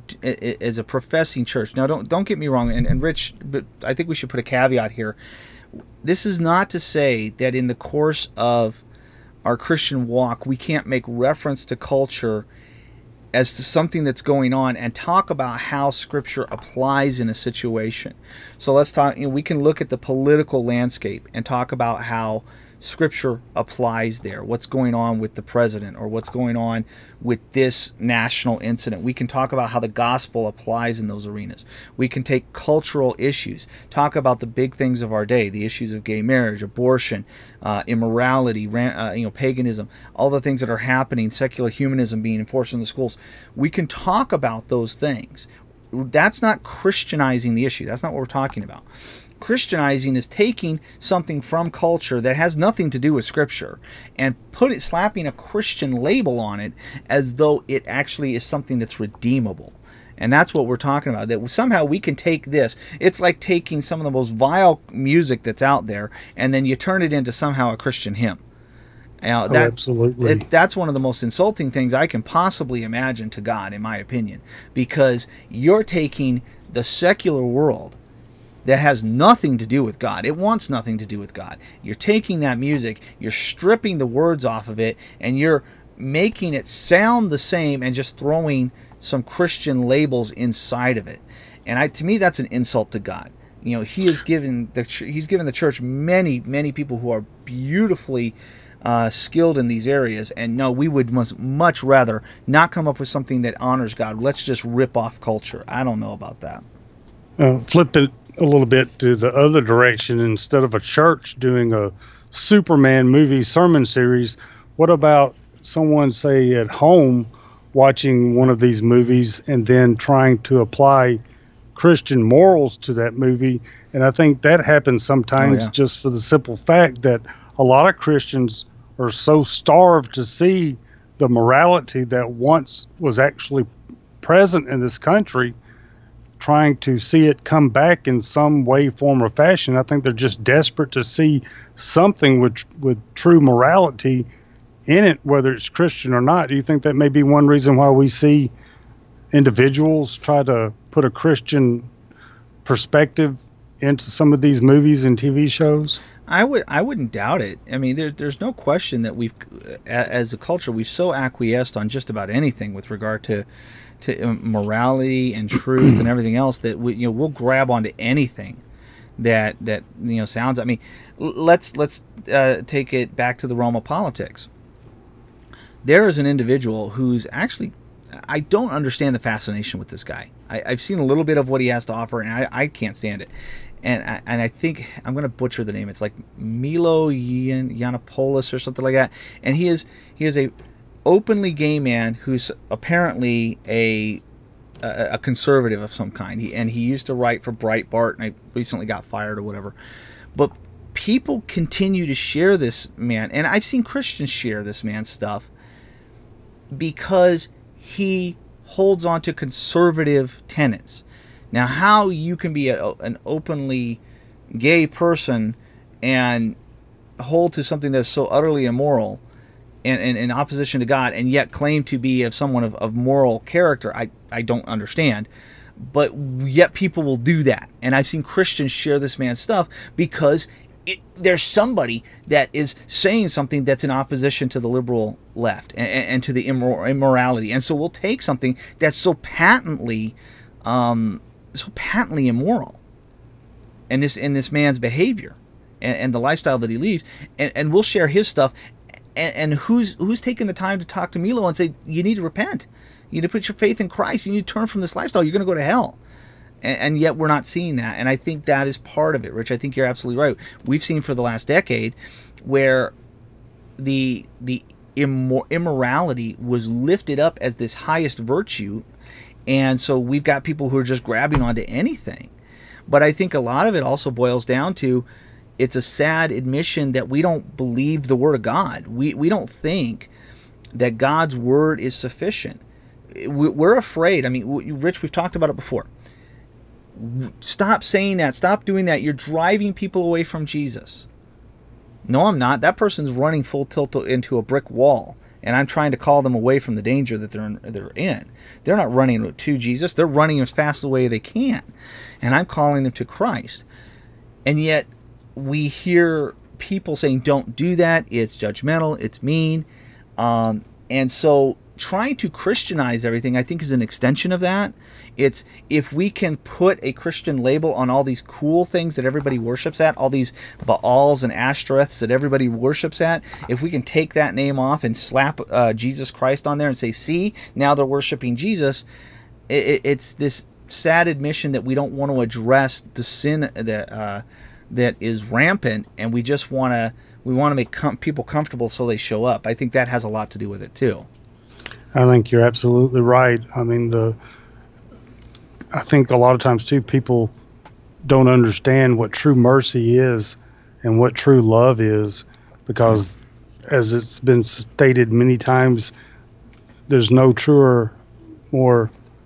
as a professing church, now don't get me wrong, and Rich, but I think we should put a caveat here. This is not to say that in the course of our Christian walk we can't make reference to culture as to something that's going on and talk about how Scripture applies in a situation. So let's talk. We can look at the political landscape and talk about how Scripture applies there. What's going on with the president, or what's going on with this national incident. We can talk about how the gospel applies in those arenas. We can take cultural issues, talk about the big things of our day, the issues of gay marriage, abortion, immorality, paganism, all the things that are happening, secular humanism being enforced in the schools. We can talk about those things. That's not Christianizing the issue. That's not what we're talking about. Christianizing is taking something from culture that has nothing to do with Scripture and slapping a Christian label on it as though it actually is something that's redeemable. And that's what we're talking about, that somehow we can take this. It's like taking some of the most vile music that's out there and then you turn it into somehow a Christian hymn. Absolutely. That's one of the most insulting things I can possibly imagine to God, in my opinion, because you're taking the secular world that has nothing to do with God. It wants nothing to do with God. You're taking that music, you're stripping the words off of it, and you're making it sound the same and just throwing some Christian labels inside of it. And to me, that's an insult to God. He has given he's given the church many people who are beautifully skilled in these areas, and no, we would much rather not come up with something that honors God. Let's just rip off culture. I don't know about that. Flip it a little bit to the other direction. Instead of a church doing a Superman movie sermon series, what about someone, say, at home watching one of these movies and then trying to apply Christian morals to that movie? And I think that happens sometimes just for the simple fact that a lot of Christians are so starved to see the morality that once was actually present in this country, trying to see it come back in some way, form, or fashion. I think they're just desperate to see something with true morality in it, whether it's Christian or not. Do you think that may be one reason why we see individuals try to put a Christian perspective into some of these movies and TV shows? I wouldn't doubt it. I mean, there's no question that we've, as a culture, we've so acquiesced on just about anything with regard to morality and truth and everything else that we'll grab onto anything that sounds. I mean, let's take it back to the realm of politics. There is an individual who's actually, I don't understand the fascination with this guy. I've seen a little bit of what he has to offer, and I can't stand it. And I think I'm going to butcher the name. It's like Milo Yiannopoulos or something like that. And he is a openly gay man who's apparently a conservative of some kind. He used to write for Breitbart, and I recently got fired or whatever. But people continue to share this man, and I've seen Christians share this man's stuff because he holds on to conservative tenets. Now, how you can be an openly gay person and hold to something that's so utterly immoral and in opposition to God, and yet claim to be someone of moral character, I don't understand. But yet people will do that. And I've seen Christians share this man's stuff because there's somebody that is saying something that's in opposition to the liberal left and to the immorality. And so we'll take something that's so patently so patently immoral in this man's behavior and the lifestyle that he leads, and we'll share his stuff, and who's taking the time to talk to Milo and say, you need to repent, you need to put your faith in Christ, you need to turn from this lifestyle, you're going to go to hell. And yet we're not seeing that, and I think that is part of it, Rich. I think you're absolutely right. We've seen for the last decade where the immorality was lifted up as this highest virtue, and so we've got people who are just grabbing onto anything. But I think a lot of it also boils down to, it's a sad admission that we don't believe the Word of God. We don't think that God's Word is sufficient. We're afraid. I mean, Rich, we've talked about it before. Stop saying that. Stop doing that. You're driving people away from Jesus. No, I'm not. That person's running full tilt into a brick wall, and I'm trying to call them away from the danger that they're in. They're not running to Jesus. They're running as fast away as they can, and I'm calling them to Christ. And yet we hear people saying, don't do that. It's judgmental. It's mean. And so trying to Christianize everything, I think, is an extension of that. It's, if we can put a Christian label on all these cool things that everybody worships at, all these Baals and Ashtoreths that everybody worships at, if we can take that name off and slap Jesus Christ on there and say, see, now they're worshiping Jesus, it's this sad admission that we don't want to address the sin that is rampant, and we just want to make people comfortable so they show up. I think that has a lot to do with it too. I think you're absolutely right. I mean, I think a lot of times too, people don't understand what true mercy is and what true love is, because as it's been stated many times, there's no truer, more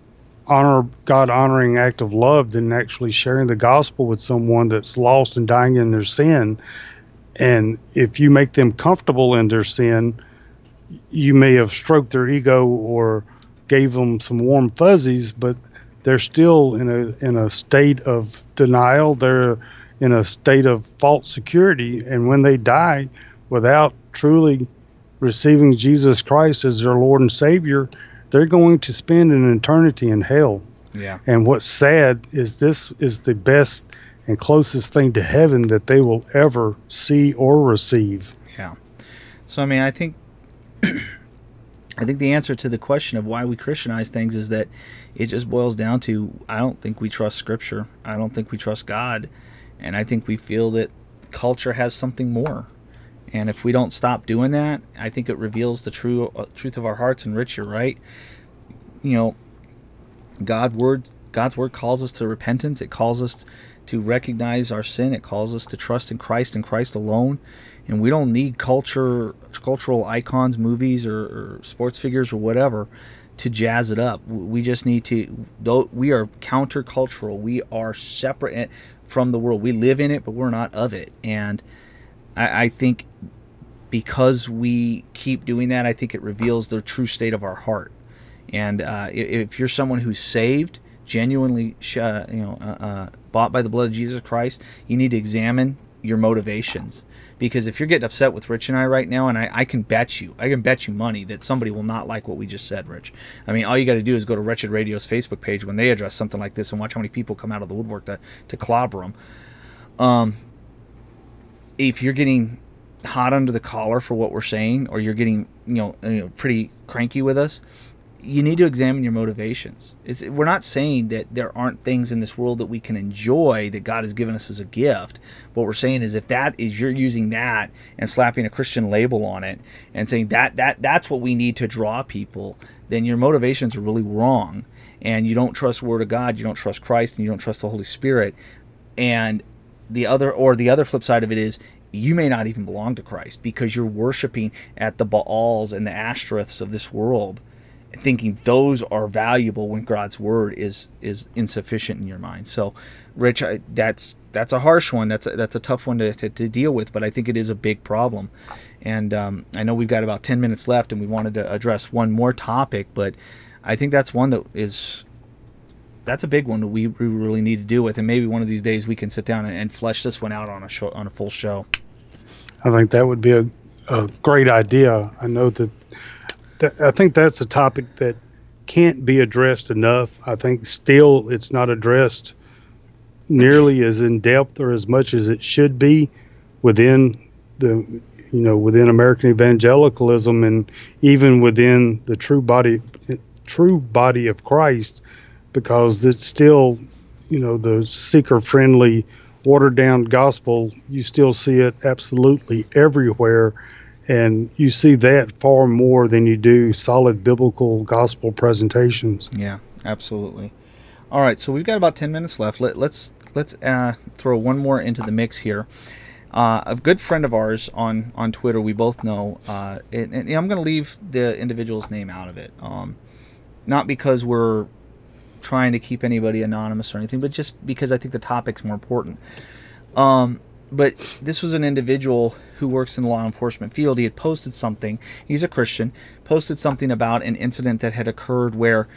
God honoring act of love than actually sharing the gospel with someone that's lost and dying in their sin. And if you make them comfortable in their sin, you may have stroked their ego or gave them some warm fuzzies, but they're still in a state of denial. They're in a state of false security. And when they die without truly receiving Jesus Christ as their Lord and Savior, they're going to spend an eternity in hell. Yeah. And what's sad is this is the best and closest thing to heaven that they will ever see or receive. Yeah. So, I mean, I think the answer to the question of why we Christianize things is that it just boils down to, I don't think we trust Scripture. I don't think we trust God. And I think we feel that culture has something more. And if we don't stop doing that, I think it reveals the truth of our hearts. And Rich, you're right. You know, God's word calls us to repentance. It calls us to recognize our sin. It calls us to trust in Christ and Christ alone. And we don't need cultural icons, movies, or sports figures or whatever to jazz it up. We just need to, we are countercultural. We are separate from the world. We live in it, but we're not of it. And I think because we keep doing that, I think it reveals the true state of our heart. And if you're someone who's saved, genuinely bought by the blood of Jesus Christ, you need to examine your motivations. Because if you're getting upset with Rich and I right now, and I can bet you money that somebody will not like what we just said, Rich. I mean, all you got to do is go to Wretched Radio's Facebook page when they address something like this and watch how many people come out of the woodwork to clobber them. If you're getting hot under the collar for what we're saying, or you're getting pretty cranky with us, you need to examine your motivations. We're not saying that there aren't things in this world that we can enjoy that God has given us as a gift. What we're saying is, if that is, you're using that and slapping a Christian label on it and saying that's what we need to draw people, then your motivations are really wrong, and you don't trust the Word of God, you don't trust Christ, and you don't trust the Holy Spirit. And the other flip side of it is, you may not even belong to Christ because you're worshiping at the Baals and the Ashtoreths of this world, thinking those are valuable when God's word is insufficient in your mind. So, Rich, that's a harsh one. That's a tough one to deal with, but I think it is a big problem. And I know we've got about 10 minutes left, and we wanted to address one more topic, but I think that's one that's a big one that we really need to deal with. And maybe one of these days we can sit down and flesh this one out on a full show. I think that would be a great idea. I know that I think that's a topic that can't be addressed enough. I think still it's not addressed nearly as in depth or as much as it should be within within American evangelicalism, and even within the true body of Christ, because it's still, the seeker friendly, watered down gospel. You still see it absolutely everywhere. And you see that far more than you do solid biblical gospel presentations. Yeah, absolutely. All right, so we've got about 10 minutes left. Let's throw one more into the mix here. A good friend of ours on Twitter, we both know, and I'm going to leave the individual's name out of it. Not because we're trying to keep anybody anonymous or anything, but just because I think the topic's more important. But this was an individual who works in the law enforcement field. He had posted something. He's a Christian. Posted something about an incident that had occurred where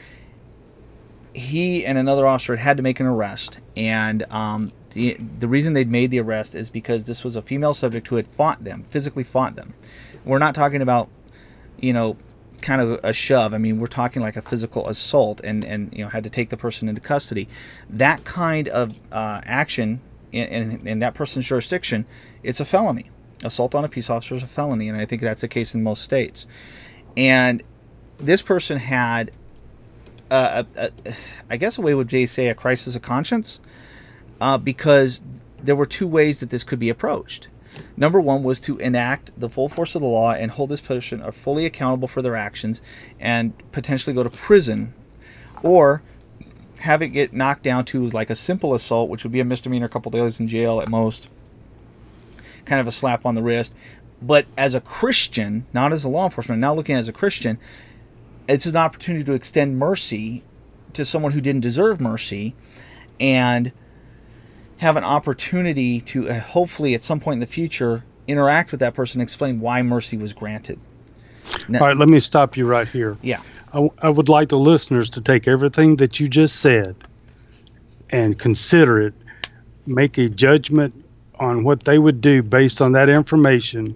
he and another officer had to make an arrest. And the reason they'd made the arrest is because this was a female subject who had physically fought them. We're not talking about, kind of a shove. I mean, we're talking like a physical assault and had to take the person into custody. That kind of action in that person's jurisdiction, it's a felony. Assault on a peace officer is a felony, and I think that's the case in most states. And this person had, I guess a way would be say a crisis of conscience, because there were two ways that this could be approached. Number one was to enact the full force of the law and hold this person fully accountable for their actions and potentially go to prison, or have it get knocked down to like a simple assault, which would be a misdemeanor, a couple days in jail at most, kind of a slap on the wrist. But as a Christian, not as a law enforcement, now looking as a Christian, it's an opportunity to extend mercy to someone who didn't deserve mercy, and have an opportunity to hopefully at some point in the future interact with that person and explain why mercy was granted. Now, all right, let me stop you right here. Yeah. I would like the listeners to take everything that you just said and consider it, make a judgment on what they would do based on that information.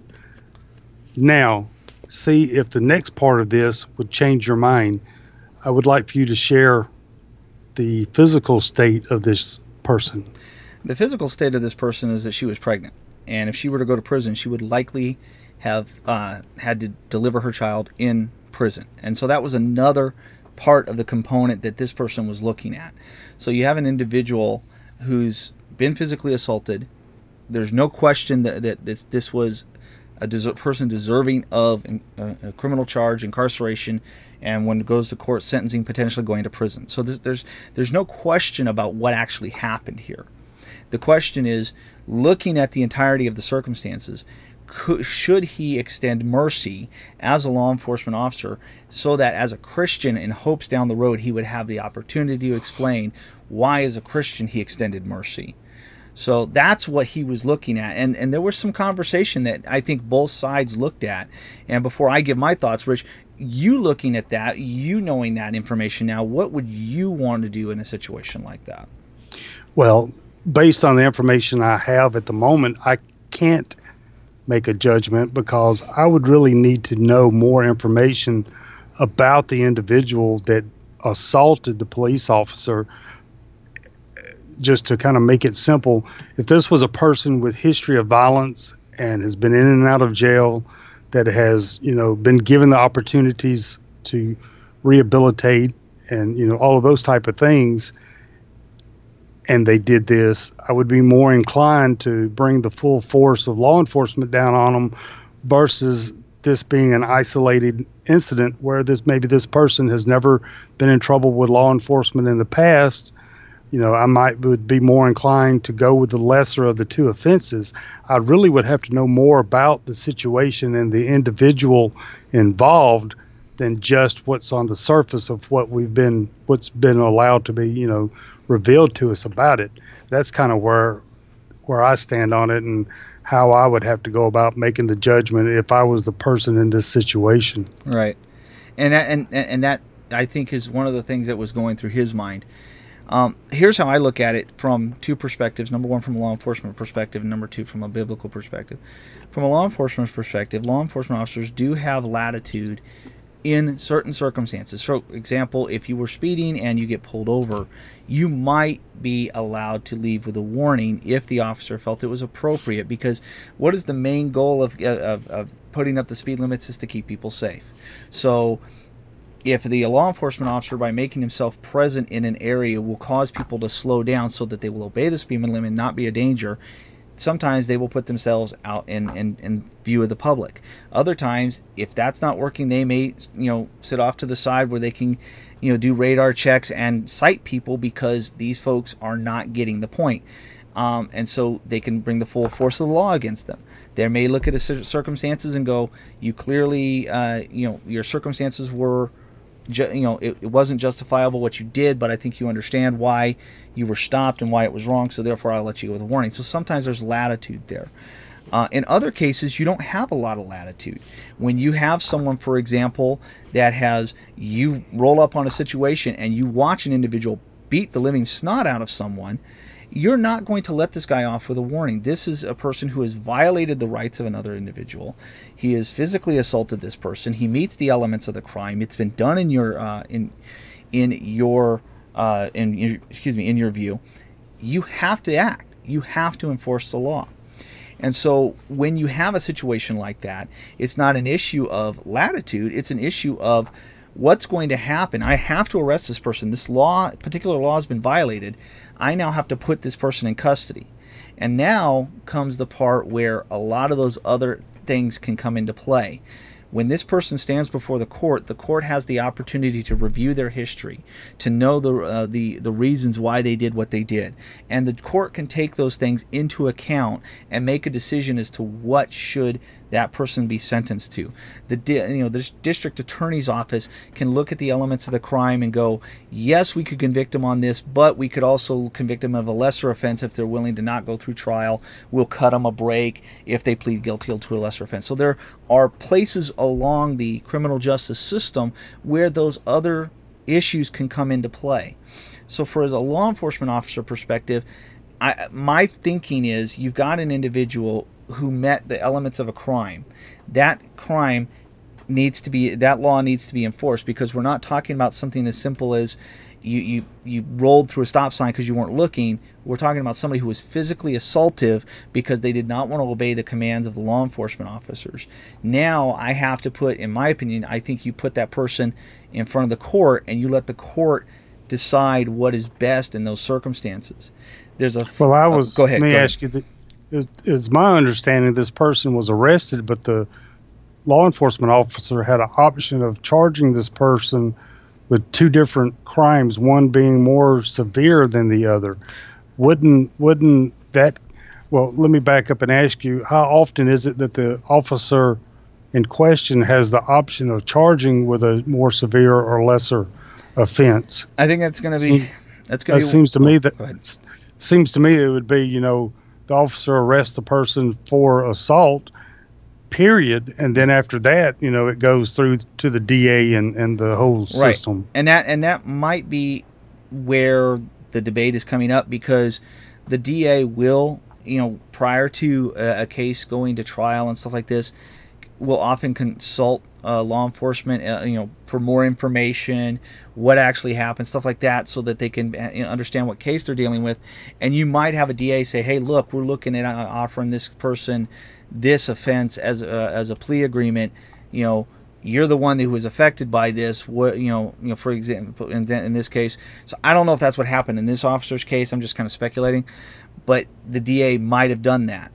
Now, see if the next part of this would change your mind. I would like for you to share the physical state of this person. The physical state of this person is that she was pregnant. And if she were to go to prison, she would likely have had to deliver her child in prison. And so that was another part of the component that this person was looking at. So you have an individual who's been physically assaulted. There's no question that this was a person deserving of a criminal charge, incarceration, and when it goes to court, sentencing, potentially going to prison. So there's no question about what actually happened here. The question is, looking at the entirety of the circumstances, should he extend mercy as a law enforcement officer so that as a Christian, in hopes down the road, he would have the opportunity to explain why as a Christian he extended mercy. So that's what he was looking at. And there was some conversation that I think both sides looked at. And before I give my thoughts, Rich, you looking at that, you knowing that information now, what would you want to do in a situation like that? Well, based on the information I have at the moment, I can't make a judgment because I would really need to know more information about the individual that assaulted the police officer. Just to kind of make it simple, if this was a person with history of violence and has been in and out of jail, that has, been given the opportunities to rehabilitate and, all of those type of things, and they did this, I would be more inclined to bring the full force of law enforcement down on them versus this being an isolated incident where maybe this person has never been in trouble with law enforcement in the past. I would be more inclined to go with the lesser of the two offenses. I really would have to know more about the situation and the individual involved than just what's on the surface of what's been allowed to be, revealed to us about it. That's kind of where I stand on it and how I would have to go about making the judgment if I was the person in this situation. Right. And that I think is one of the things that was going through his mind. Here's how I look at it from two perspectives. Number one, from a law enforcement perspective, and number two, from a biblical perspective. From a law enforcement perspective, law enforcement officers do have latitude in certain circumstances. For example, if you were speeding and you get pulled over, you might be allowed to leave with a warning if the officer felt it was appropriate, because what is the main goal of putting up the speed limits is to keep people safe. So if the law enforcement officer, by making himself present in an area, will cause people to slow down so that they will obey the speed limit and not be a danger, sometimes they will put themselves out in view of the public. Other times, if that's not working, they may sit off to the side where they can do radar checks and cite people because these folks are not getting the point. And so they can bring the full force of the law against them. They may look at the circumstances and go, you clearly, your circumstances were, it wasn't justifiable what you did, but I think you understand why you were stopped and why it was wrong, so therefore I'll let you go with a warning. So sometimes there's latitude there. In other cases, you don't have a lot of latitude. When you have someone, for example, you roll up on a situation and you watch an individual beat the living snot out of someone, you're not going to let this guy off with a warning. This is a person who has violated the rights of another individual. He has physically assaulted this person. He meets the elements of the crime. It's been done in your view. You have to act. You have to enforce the law. And so when you have a situation like that, it's not an issue of latitude. It's an issue of what's going to happen. I have to arrest this person. This particular law has been violated. I now have to put this person in custody. And now comes the part where a lot of those other things can come into play. When this person stands before the court has the opportunity to review their history, to know the reasons why they did what they did. And the court can take those things into account and make a decision as to what should that person be sentenced to. The district attorney's office can look at the elements of the crime and go, yes, we could convict them on this, but we could also convict them of a lesser offense if they're willing to not go through trial. We'll cut them a break if they plead guilty to a lesser offense. So there are places along the criminal justice system where those other issues can come into play. So for a law enforcement officer perspective, my thinking is you've got an individual who met the elements of a crime. That law needs to be enforced, because we're not talking about something as simple as you rolled through a stop sign because you weren't looking. We're talking about somebody who was physically assaultive because they did not want to obey the commands of the law enforcement officers. Now I have to put, in my opinion, I think you put that person in front of the court and you let the court decide what is best in those circumstances. Go ahead. Let me ask you, it's my understanding this person was arrested, but the law enforcement officer had an option of charging this person with two different crimes, one being more severe than the other. Wouldn't that, well, let me back up and ask you, how often is it that the officer in question has the option of charging with a more severe or lesser offense? I think that's going to be, seems to me it would be, the officer arrests the person for assault, period, and then after that, it goes through to the DA and the whole system. Right. And that might be where the debate is coming up, because the DA will, prior to a case going to trial and stuff like this, will often consult law enforcement, for more information, what actually happened, stuff like that, so that they can understand what case they're dealing with. And you might have a DA say, hey, look, we're looking at offering this person this offense as a plea agreement. You're the one who was affected by this. What for example, in this case. So I don't know if that's what happened in this officer's case. I'm just kind of speculating, but the DA might have done that.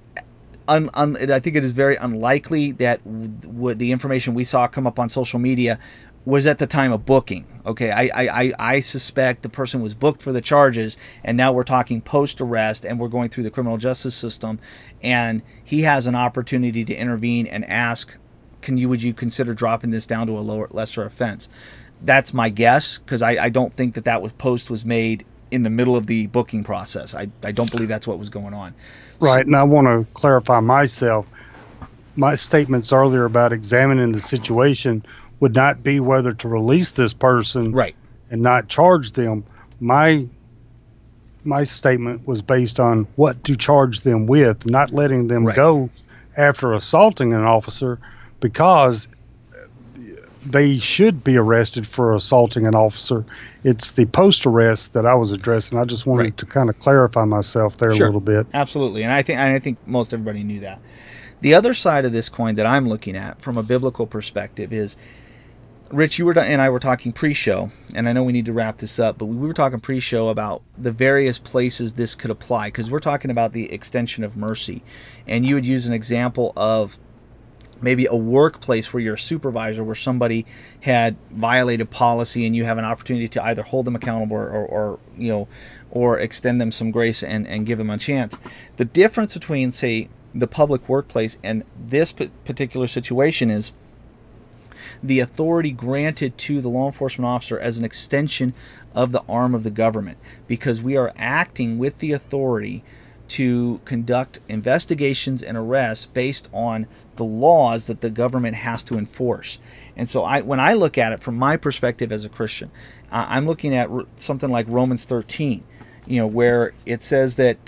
I think it is very unlikely that the information we saw come up on social media was at the time of booking. Okay, I suspect the person was booked for the charges, and now we're talking post-arrest, and we're going through the criminal justice system, and he has an opportunity to intervene and ask, would you consider dropping this down to a lesser offense? That's my guess, because I don't think that post was made in the middle of the booking process. I don't believe that's what was going on. Right, and I want to clarify myself. My statements earlier about examining the situation would not be whether to release this person and not charge them. My statement was based on what to charge them with, not letting them go after assaulting an officer, because they should be arrested for assaulting an officer. It's the post-arrest that I was addressing. I just wanted to kind of clarify myself there a little bit. Absolutely, and I think most everybody knew that. The other side of this coin that I'm looking at from a biblical perspective is, Rich, you and I were talking pre-show, and I know we need to wrap this up, but we were talking pre-show about the various places this could apply, because we're talking about the extension of mercy, and you would use an example of maybe a workplace where you're a supervisor, where somebody had violated policy, and you have an opportunity to either hold them accountable or extend them some grace and give them a chance. The difference between, say, the public workplace and this particular situation is the authority granted to the law enforcement officer as an extension of the arm of the government, because we are acting with the authority to conduct investigations and arrests based on the laws that the government has to enforce. And so when I look at it from my perspective as a Christian, I'm looking at something like Romans 13, where it says that,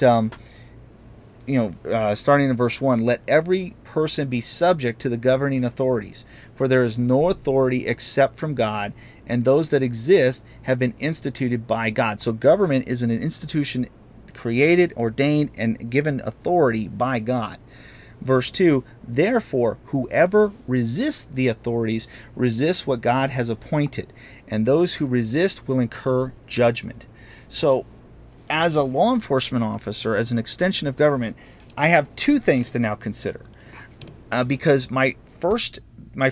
starting in verse 1, let every person be subject to the governing authorities, for there is no authority except from God, and those that exist have been instituted by God. So government is an institution created, ordained, and given authority by God. Verse 2, therefore, whoever resists the authorities resists what God has appointed, and those who resist will incur judgment. So, as a law enforcement officer, as an extension of government, I have two things to now consider. Because my first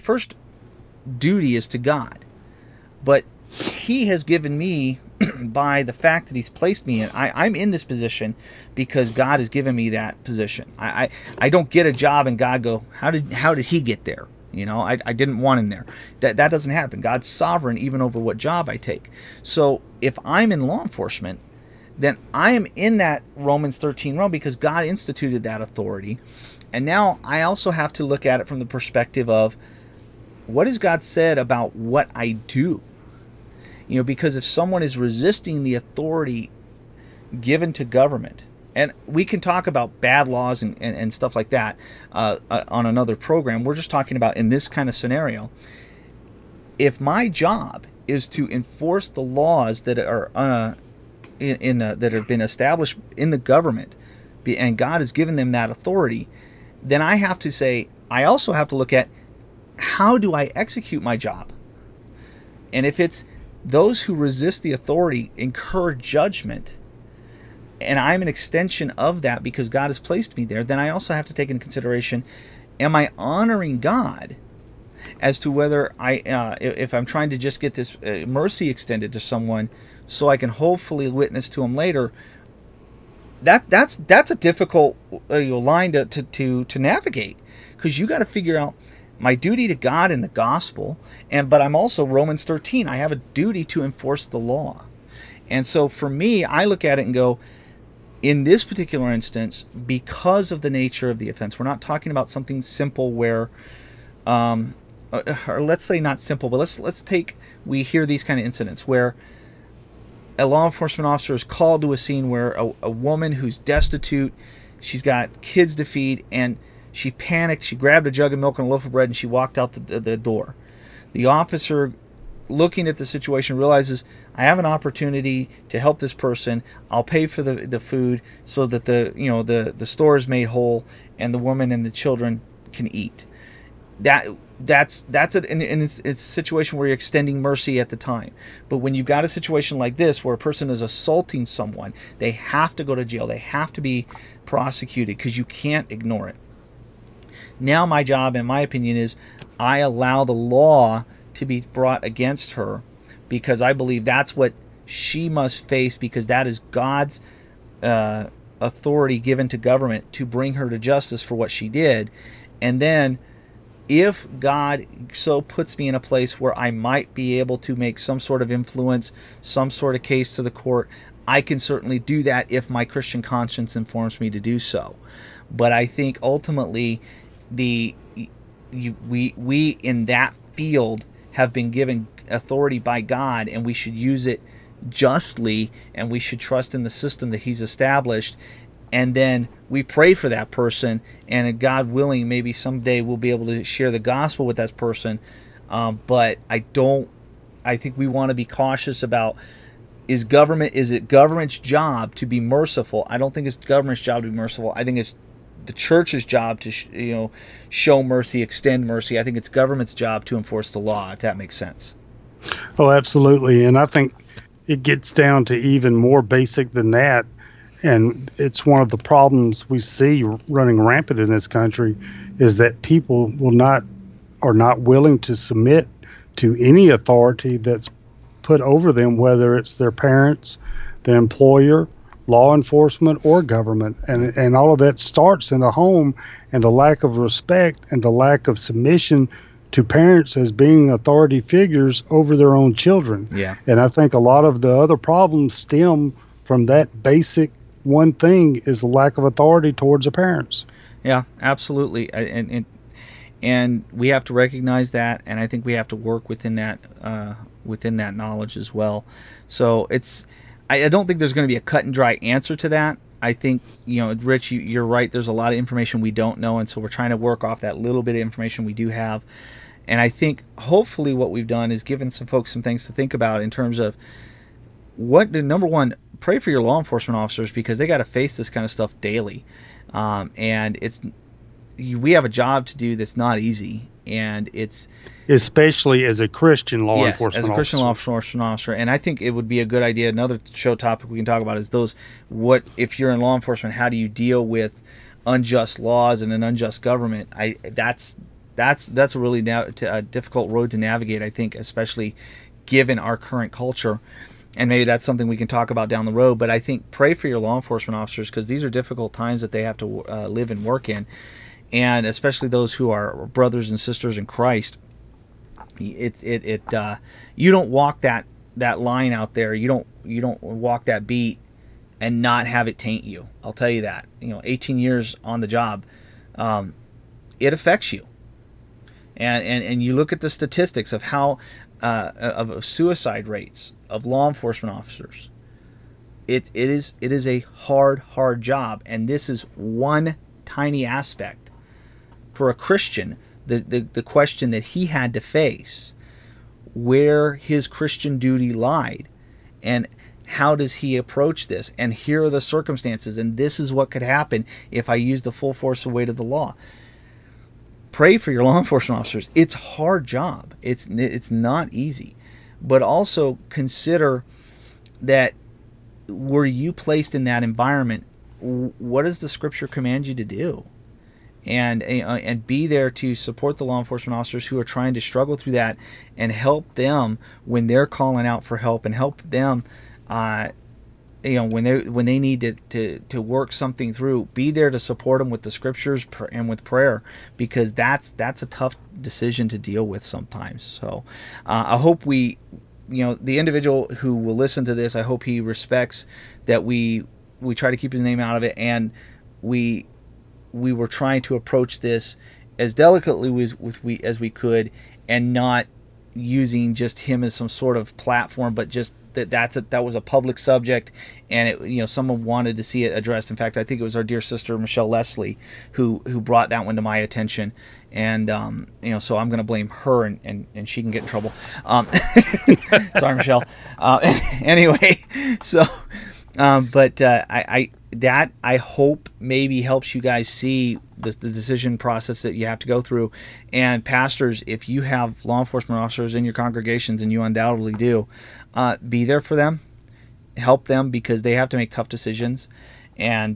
duty is to God, but He has given me, by the fact that He's placed me in, I'm in this position because God has given me that position. I don't get a job and God go, how did he get there? I didn't want him there. That doesn't happen. God's sovereign even over what job I take. So if I'm in law enforcement, then I am in that Romans 13 realm because God instituted that authority. And now I also have to look at it from the perspective of, what has God said about what I do? Because if someone is resisting the authority given to government, and we can talk about bad laws and stuff like that on another program. We're just talking about in this kind of scenario. If my job is to enforce the laws that are that have been established in the government, and God has given them that authority, then I have to say, I also have to look at, how do I execute my job? And if it's those who resist the authority incur judgment, and I'm an extension of that because God has placed me there, then I also have to take into consideration, am I honoring God as to whether if I'm trying to just get this mercy extended to someone so I can hopefully witness to them later? That's a difficult line to navigate, because you got to figure out my duty to God in the gospel, but I'm also Romans 13. I have a duty to enforce the law. And so for me, I look at it and go, in this particular instance, because of the nature of the offense, we're not talking about something simple where, or let's say not simple, but let's take, we hear these kind of incidents where a law enforcement officer is called to a scene where a woman who's destitute, she's got kids to feed, and she panicked, she grabbed a jug of milk and a loaf of bread, and she walked out the door. The officer, looking at the situation, realizes, I have an opportunity to help this person. I'll pay for the food so that the store is made whole and the woman and the children can eat. That's it, and it's a situation where you're extending mercy at the time. But when you've got a situation like this where a person is assaulting someone, they have to go to jail. They have to be prosecuted because you can't ignore it. Now my job, in my opinion, is I allow the law to be brought against her, because I believe that's what she must face, because that is God's authority given to government to bring her to justice for what she did. And then if God so puts me in a place where I might be able to make some sort of influence, some sort of case to the court, I can certainly do that if my Christian conscience informs me to do so. But I think ultimately we in that field have been given authority by God, and we should use it justly, and we should trust in the system that He's established. And then we pray for that person, and God willing, maybe someday we'll be able to share the gospel with that person But I think we want to be cautious about, is it government's job to be merciful? I don't think it's government's job to be merciful. I think it's the church's job to show mercy, extend mercy. I think it's government's job to enforce the law, if that makes sense. Oh, absolutely. And I think it gets down to even more basic than that. And it's one of the problems we see running rampant in this country, is that people are not willing to submit to any authority that's put over them, whether it's their parents, their employer, law enforcement, or government. And all of that starts in the home, and the lack of respect and the lack of submission to parents as being authority figures over their own children. Yeah. And I think a lot of the other problems stem from that basic one thing, is the lack of authority towards the parents. Yeah, absolutely. And we have to recognize that, and I think we have to work within that knowledge as well. So I don't think there's going to be a cut and dry answer to that. I think, Rich, you're right. There's a lot of information we don't know, and so we're trying to work off that little bit of information we do have. And I think hopefully what we've done is given some folks some things to think about in terms of number one, pray for your law enforcement officers, because they got to face this kind of stuff daily. And we have a job to do that's not easy, and it's especially as a Christian law enforcement officer. As a Christian law enforcement officer. And I think it would be a good idea. Another show topic we can talk about is if you're in law enforcement, how do you deal with unjust laws and an unjust government? That's a really a difficult road to navigate, I think, especially given our current culture. And maybe that's something we can talk about down the road. But I think pray for your law enforcement officers, because these are difficult times that they have to live and work in. And especially those who are brothers and sisters in Christ. You don't walk that line out there. You don't walk that beat and not have it taint you. I'll tell you that. 18 years on the job, it affects you. And you look at the statistics of how of suicide rates of law enforcement officers. It is a hard job, and this is one tiny aspect for a Christian. The question that he had to face, where his Christian duty lied, and how does he approach this, and here are the circumstances, and this is what could happen if I use the full force and weight of the law. Pray for your law enforcement officers. It's a hard job. It's not easy. But also consider that, were you placed in that environment, what does the Scripture command you to do? And be there to support the law enforcement officers who are trying to struggle through that, and help them when they're calling out for help, and help them when they need to work something through. Be there to support them with the Scriptures and with prayer, because that's a tough decision to deal with sometimes. So I hope the individual who will listen to this, I hope he respects that we try to keep his name out of it, and we were trying to approach this as delicately as we could, and not using just him as some sort of platform, but just that was a public subject, and someone wanted to see it addressed. In fact, I think it was our dear sister Michelle Leslie who brought that one to my attention, and so I'm going to blame her, and she can get in trouble. Sorry, Michelle. Anyway, so I hope maybe helps you guys see the decision process that you have to go through. And pastors, if you have law enforcement officers in your congregations, and you undoubtedly do, be there for them, help them, because they have to make tough decisions, and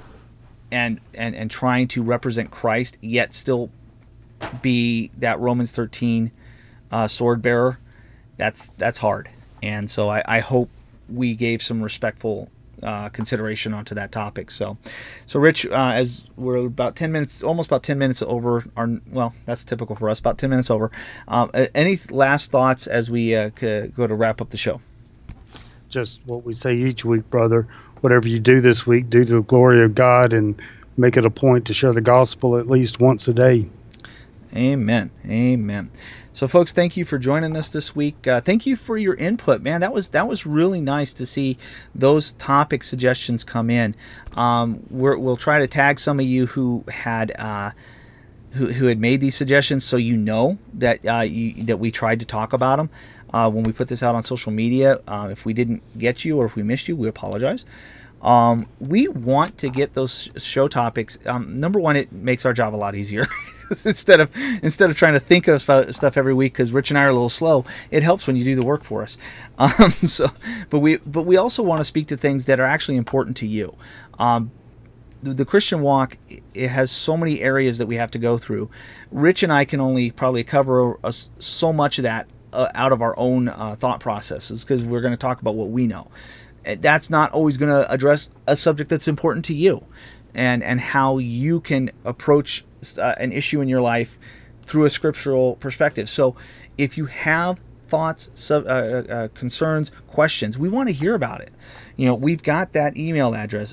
trying to represent Christ, yet still be that Romans 13 sword bearer. That's hard. And so I hope we gave some respectful consideration onto that topic. So Rich, as we're almost about 10 minutes over that's typical for us, about 10 minutes over. Any last thoughts as we go to wrap up the show? Just what we say each week, brother. Whatever you do this week, do to the glory of God, and make it a point to share the gospel at least once a day. Amen. So, folks, thank you for joining us this week. Thank you for your input, man. That was really nice to see those topic suggestions come in. We'll try to tag some of you who had who had made these suggestions, so you know that that we tried to talk about them when we put this out on social media. If we didn't get you or if we missed you, we apologize. We want to get those show topics. Number one, it makes our job a lot easier. instead of trying to think of stuff every week, because Rich and I are a little slow, it helps when you do the work for us. But we also want to speak to things that are actually important to you. The Christian walk, it has so many areas that we have to go through. Rich and I can only probably cover so much of that out of our own thought processes, because we're going to talk about what we know. That's not always going to address a subject that's important to you, and how you can approach an issue in your life through a scriptural perspective. So if you have thoughts, concerns, questions, we want to hear about it. We've got that email address,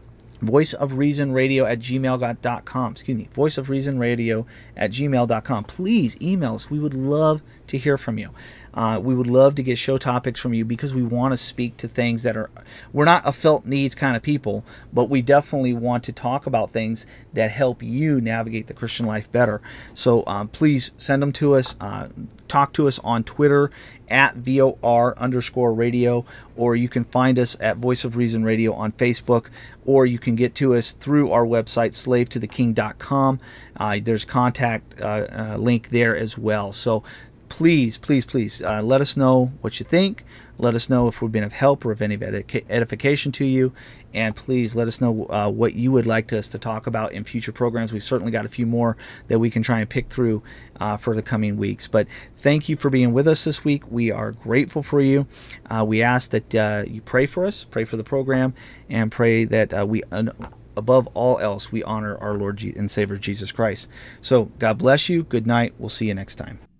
voiceofreasonradio@gmail.com. Excuse me, voiceofreasonradio@gmail.com. Please email us. We would love to hear from you. We would love to get show topics from you, because we want to speak to things we're not a felt needs kind of people, but we definitely want to talk about things that help you navigate the Christian life better. So please send them to us. Talk to us on Twitter at VOR_radio, or you can find us at Voice of Reason Radio on Facebook, or you can get to us through our website, slavetotheking.com. There's contact link there as well. So please let us know what you think. Let us know if we've been of help or of any edification to you. And please let us know what you would like us to talk about in future programs. We've certainly got a few more that we can try and pick through for the coming weeks. But thank you for being with us this week. We are grateful for you. We ask that you pray for us, pray for the program, and pray that above all else, we honor our Lord and Savior Jesus Christ. So God bless you. Good night. We'll see you next time.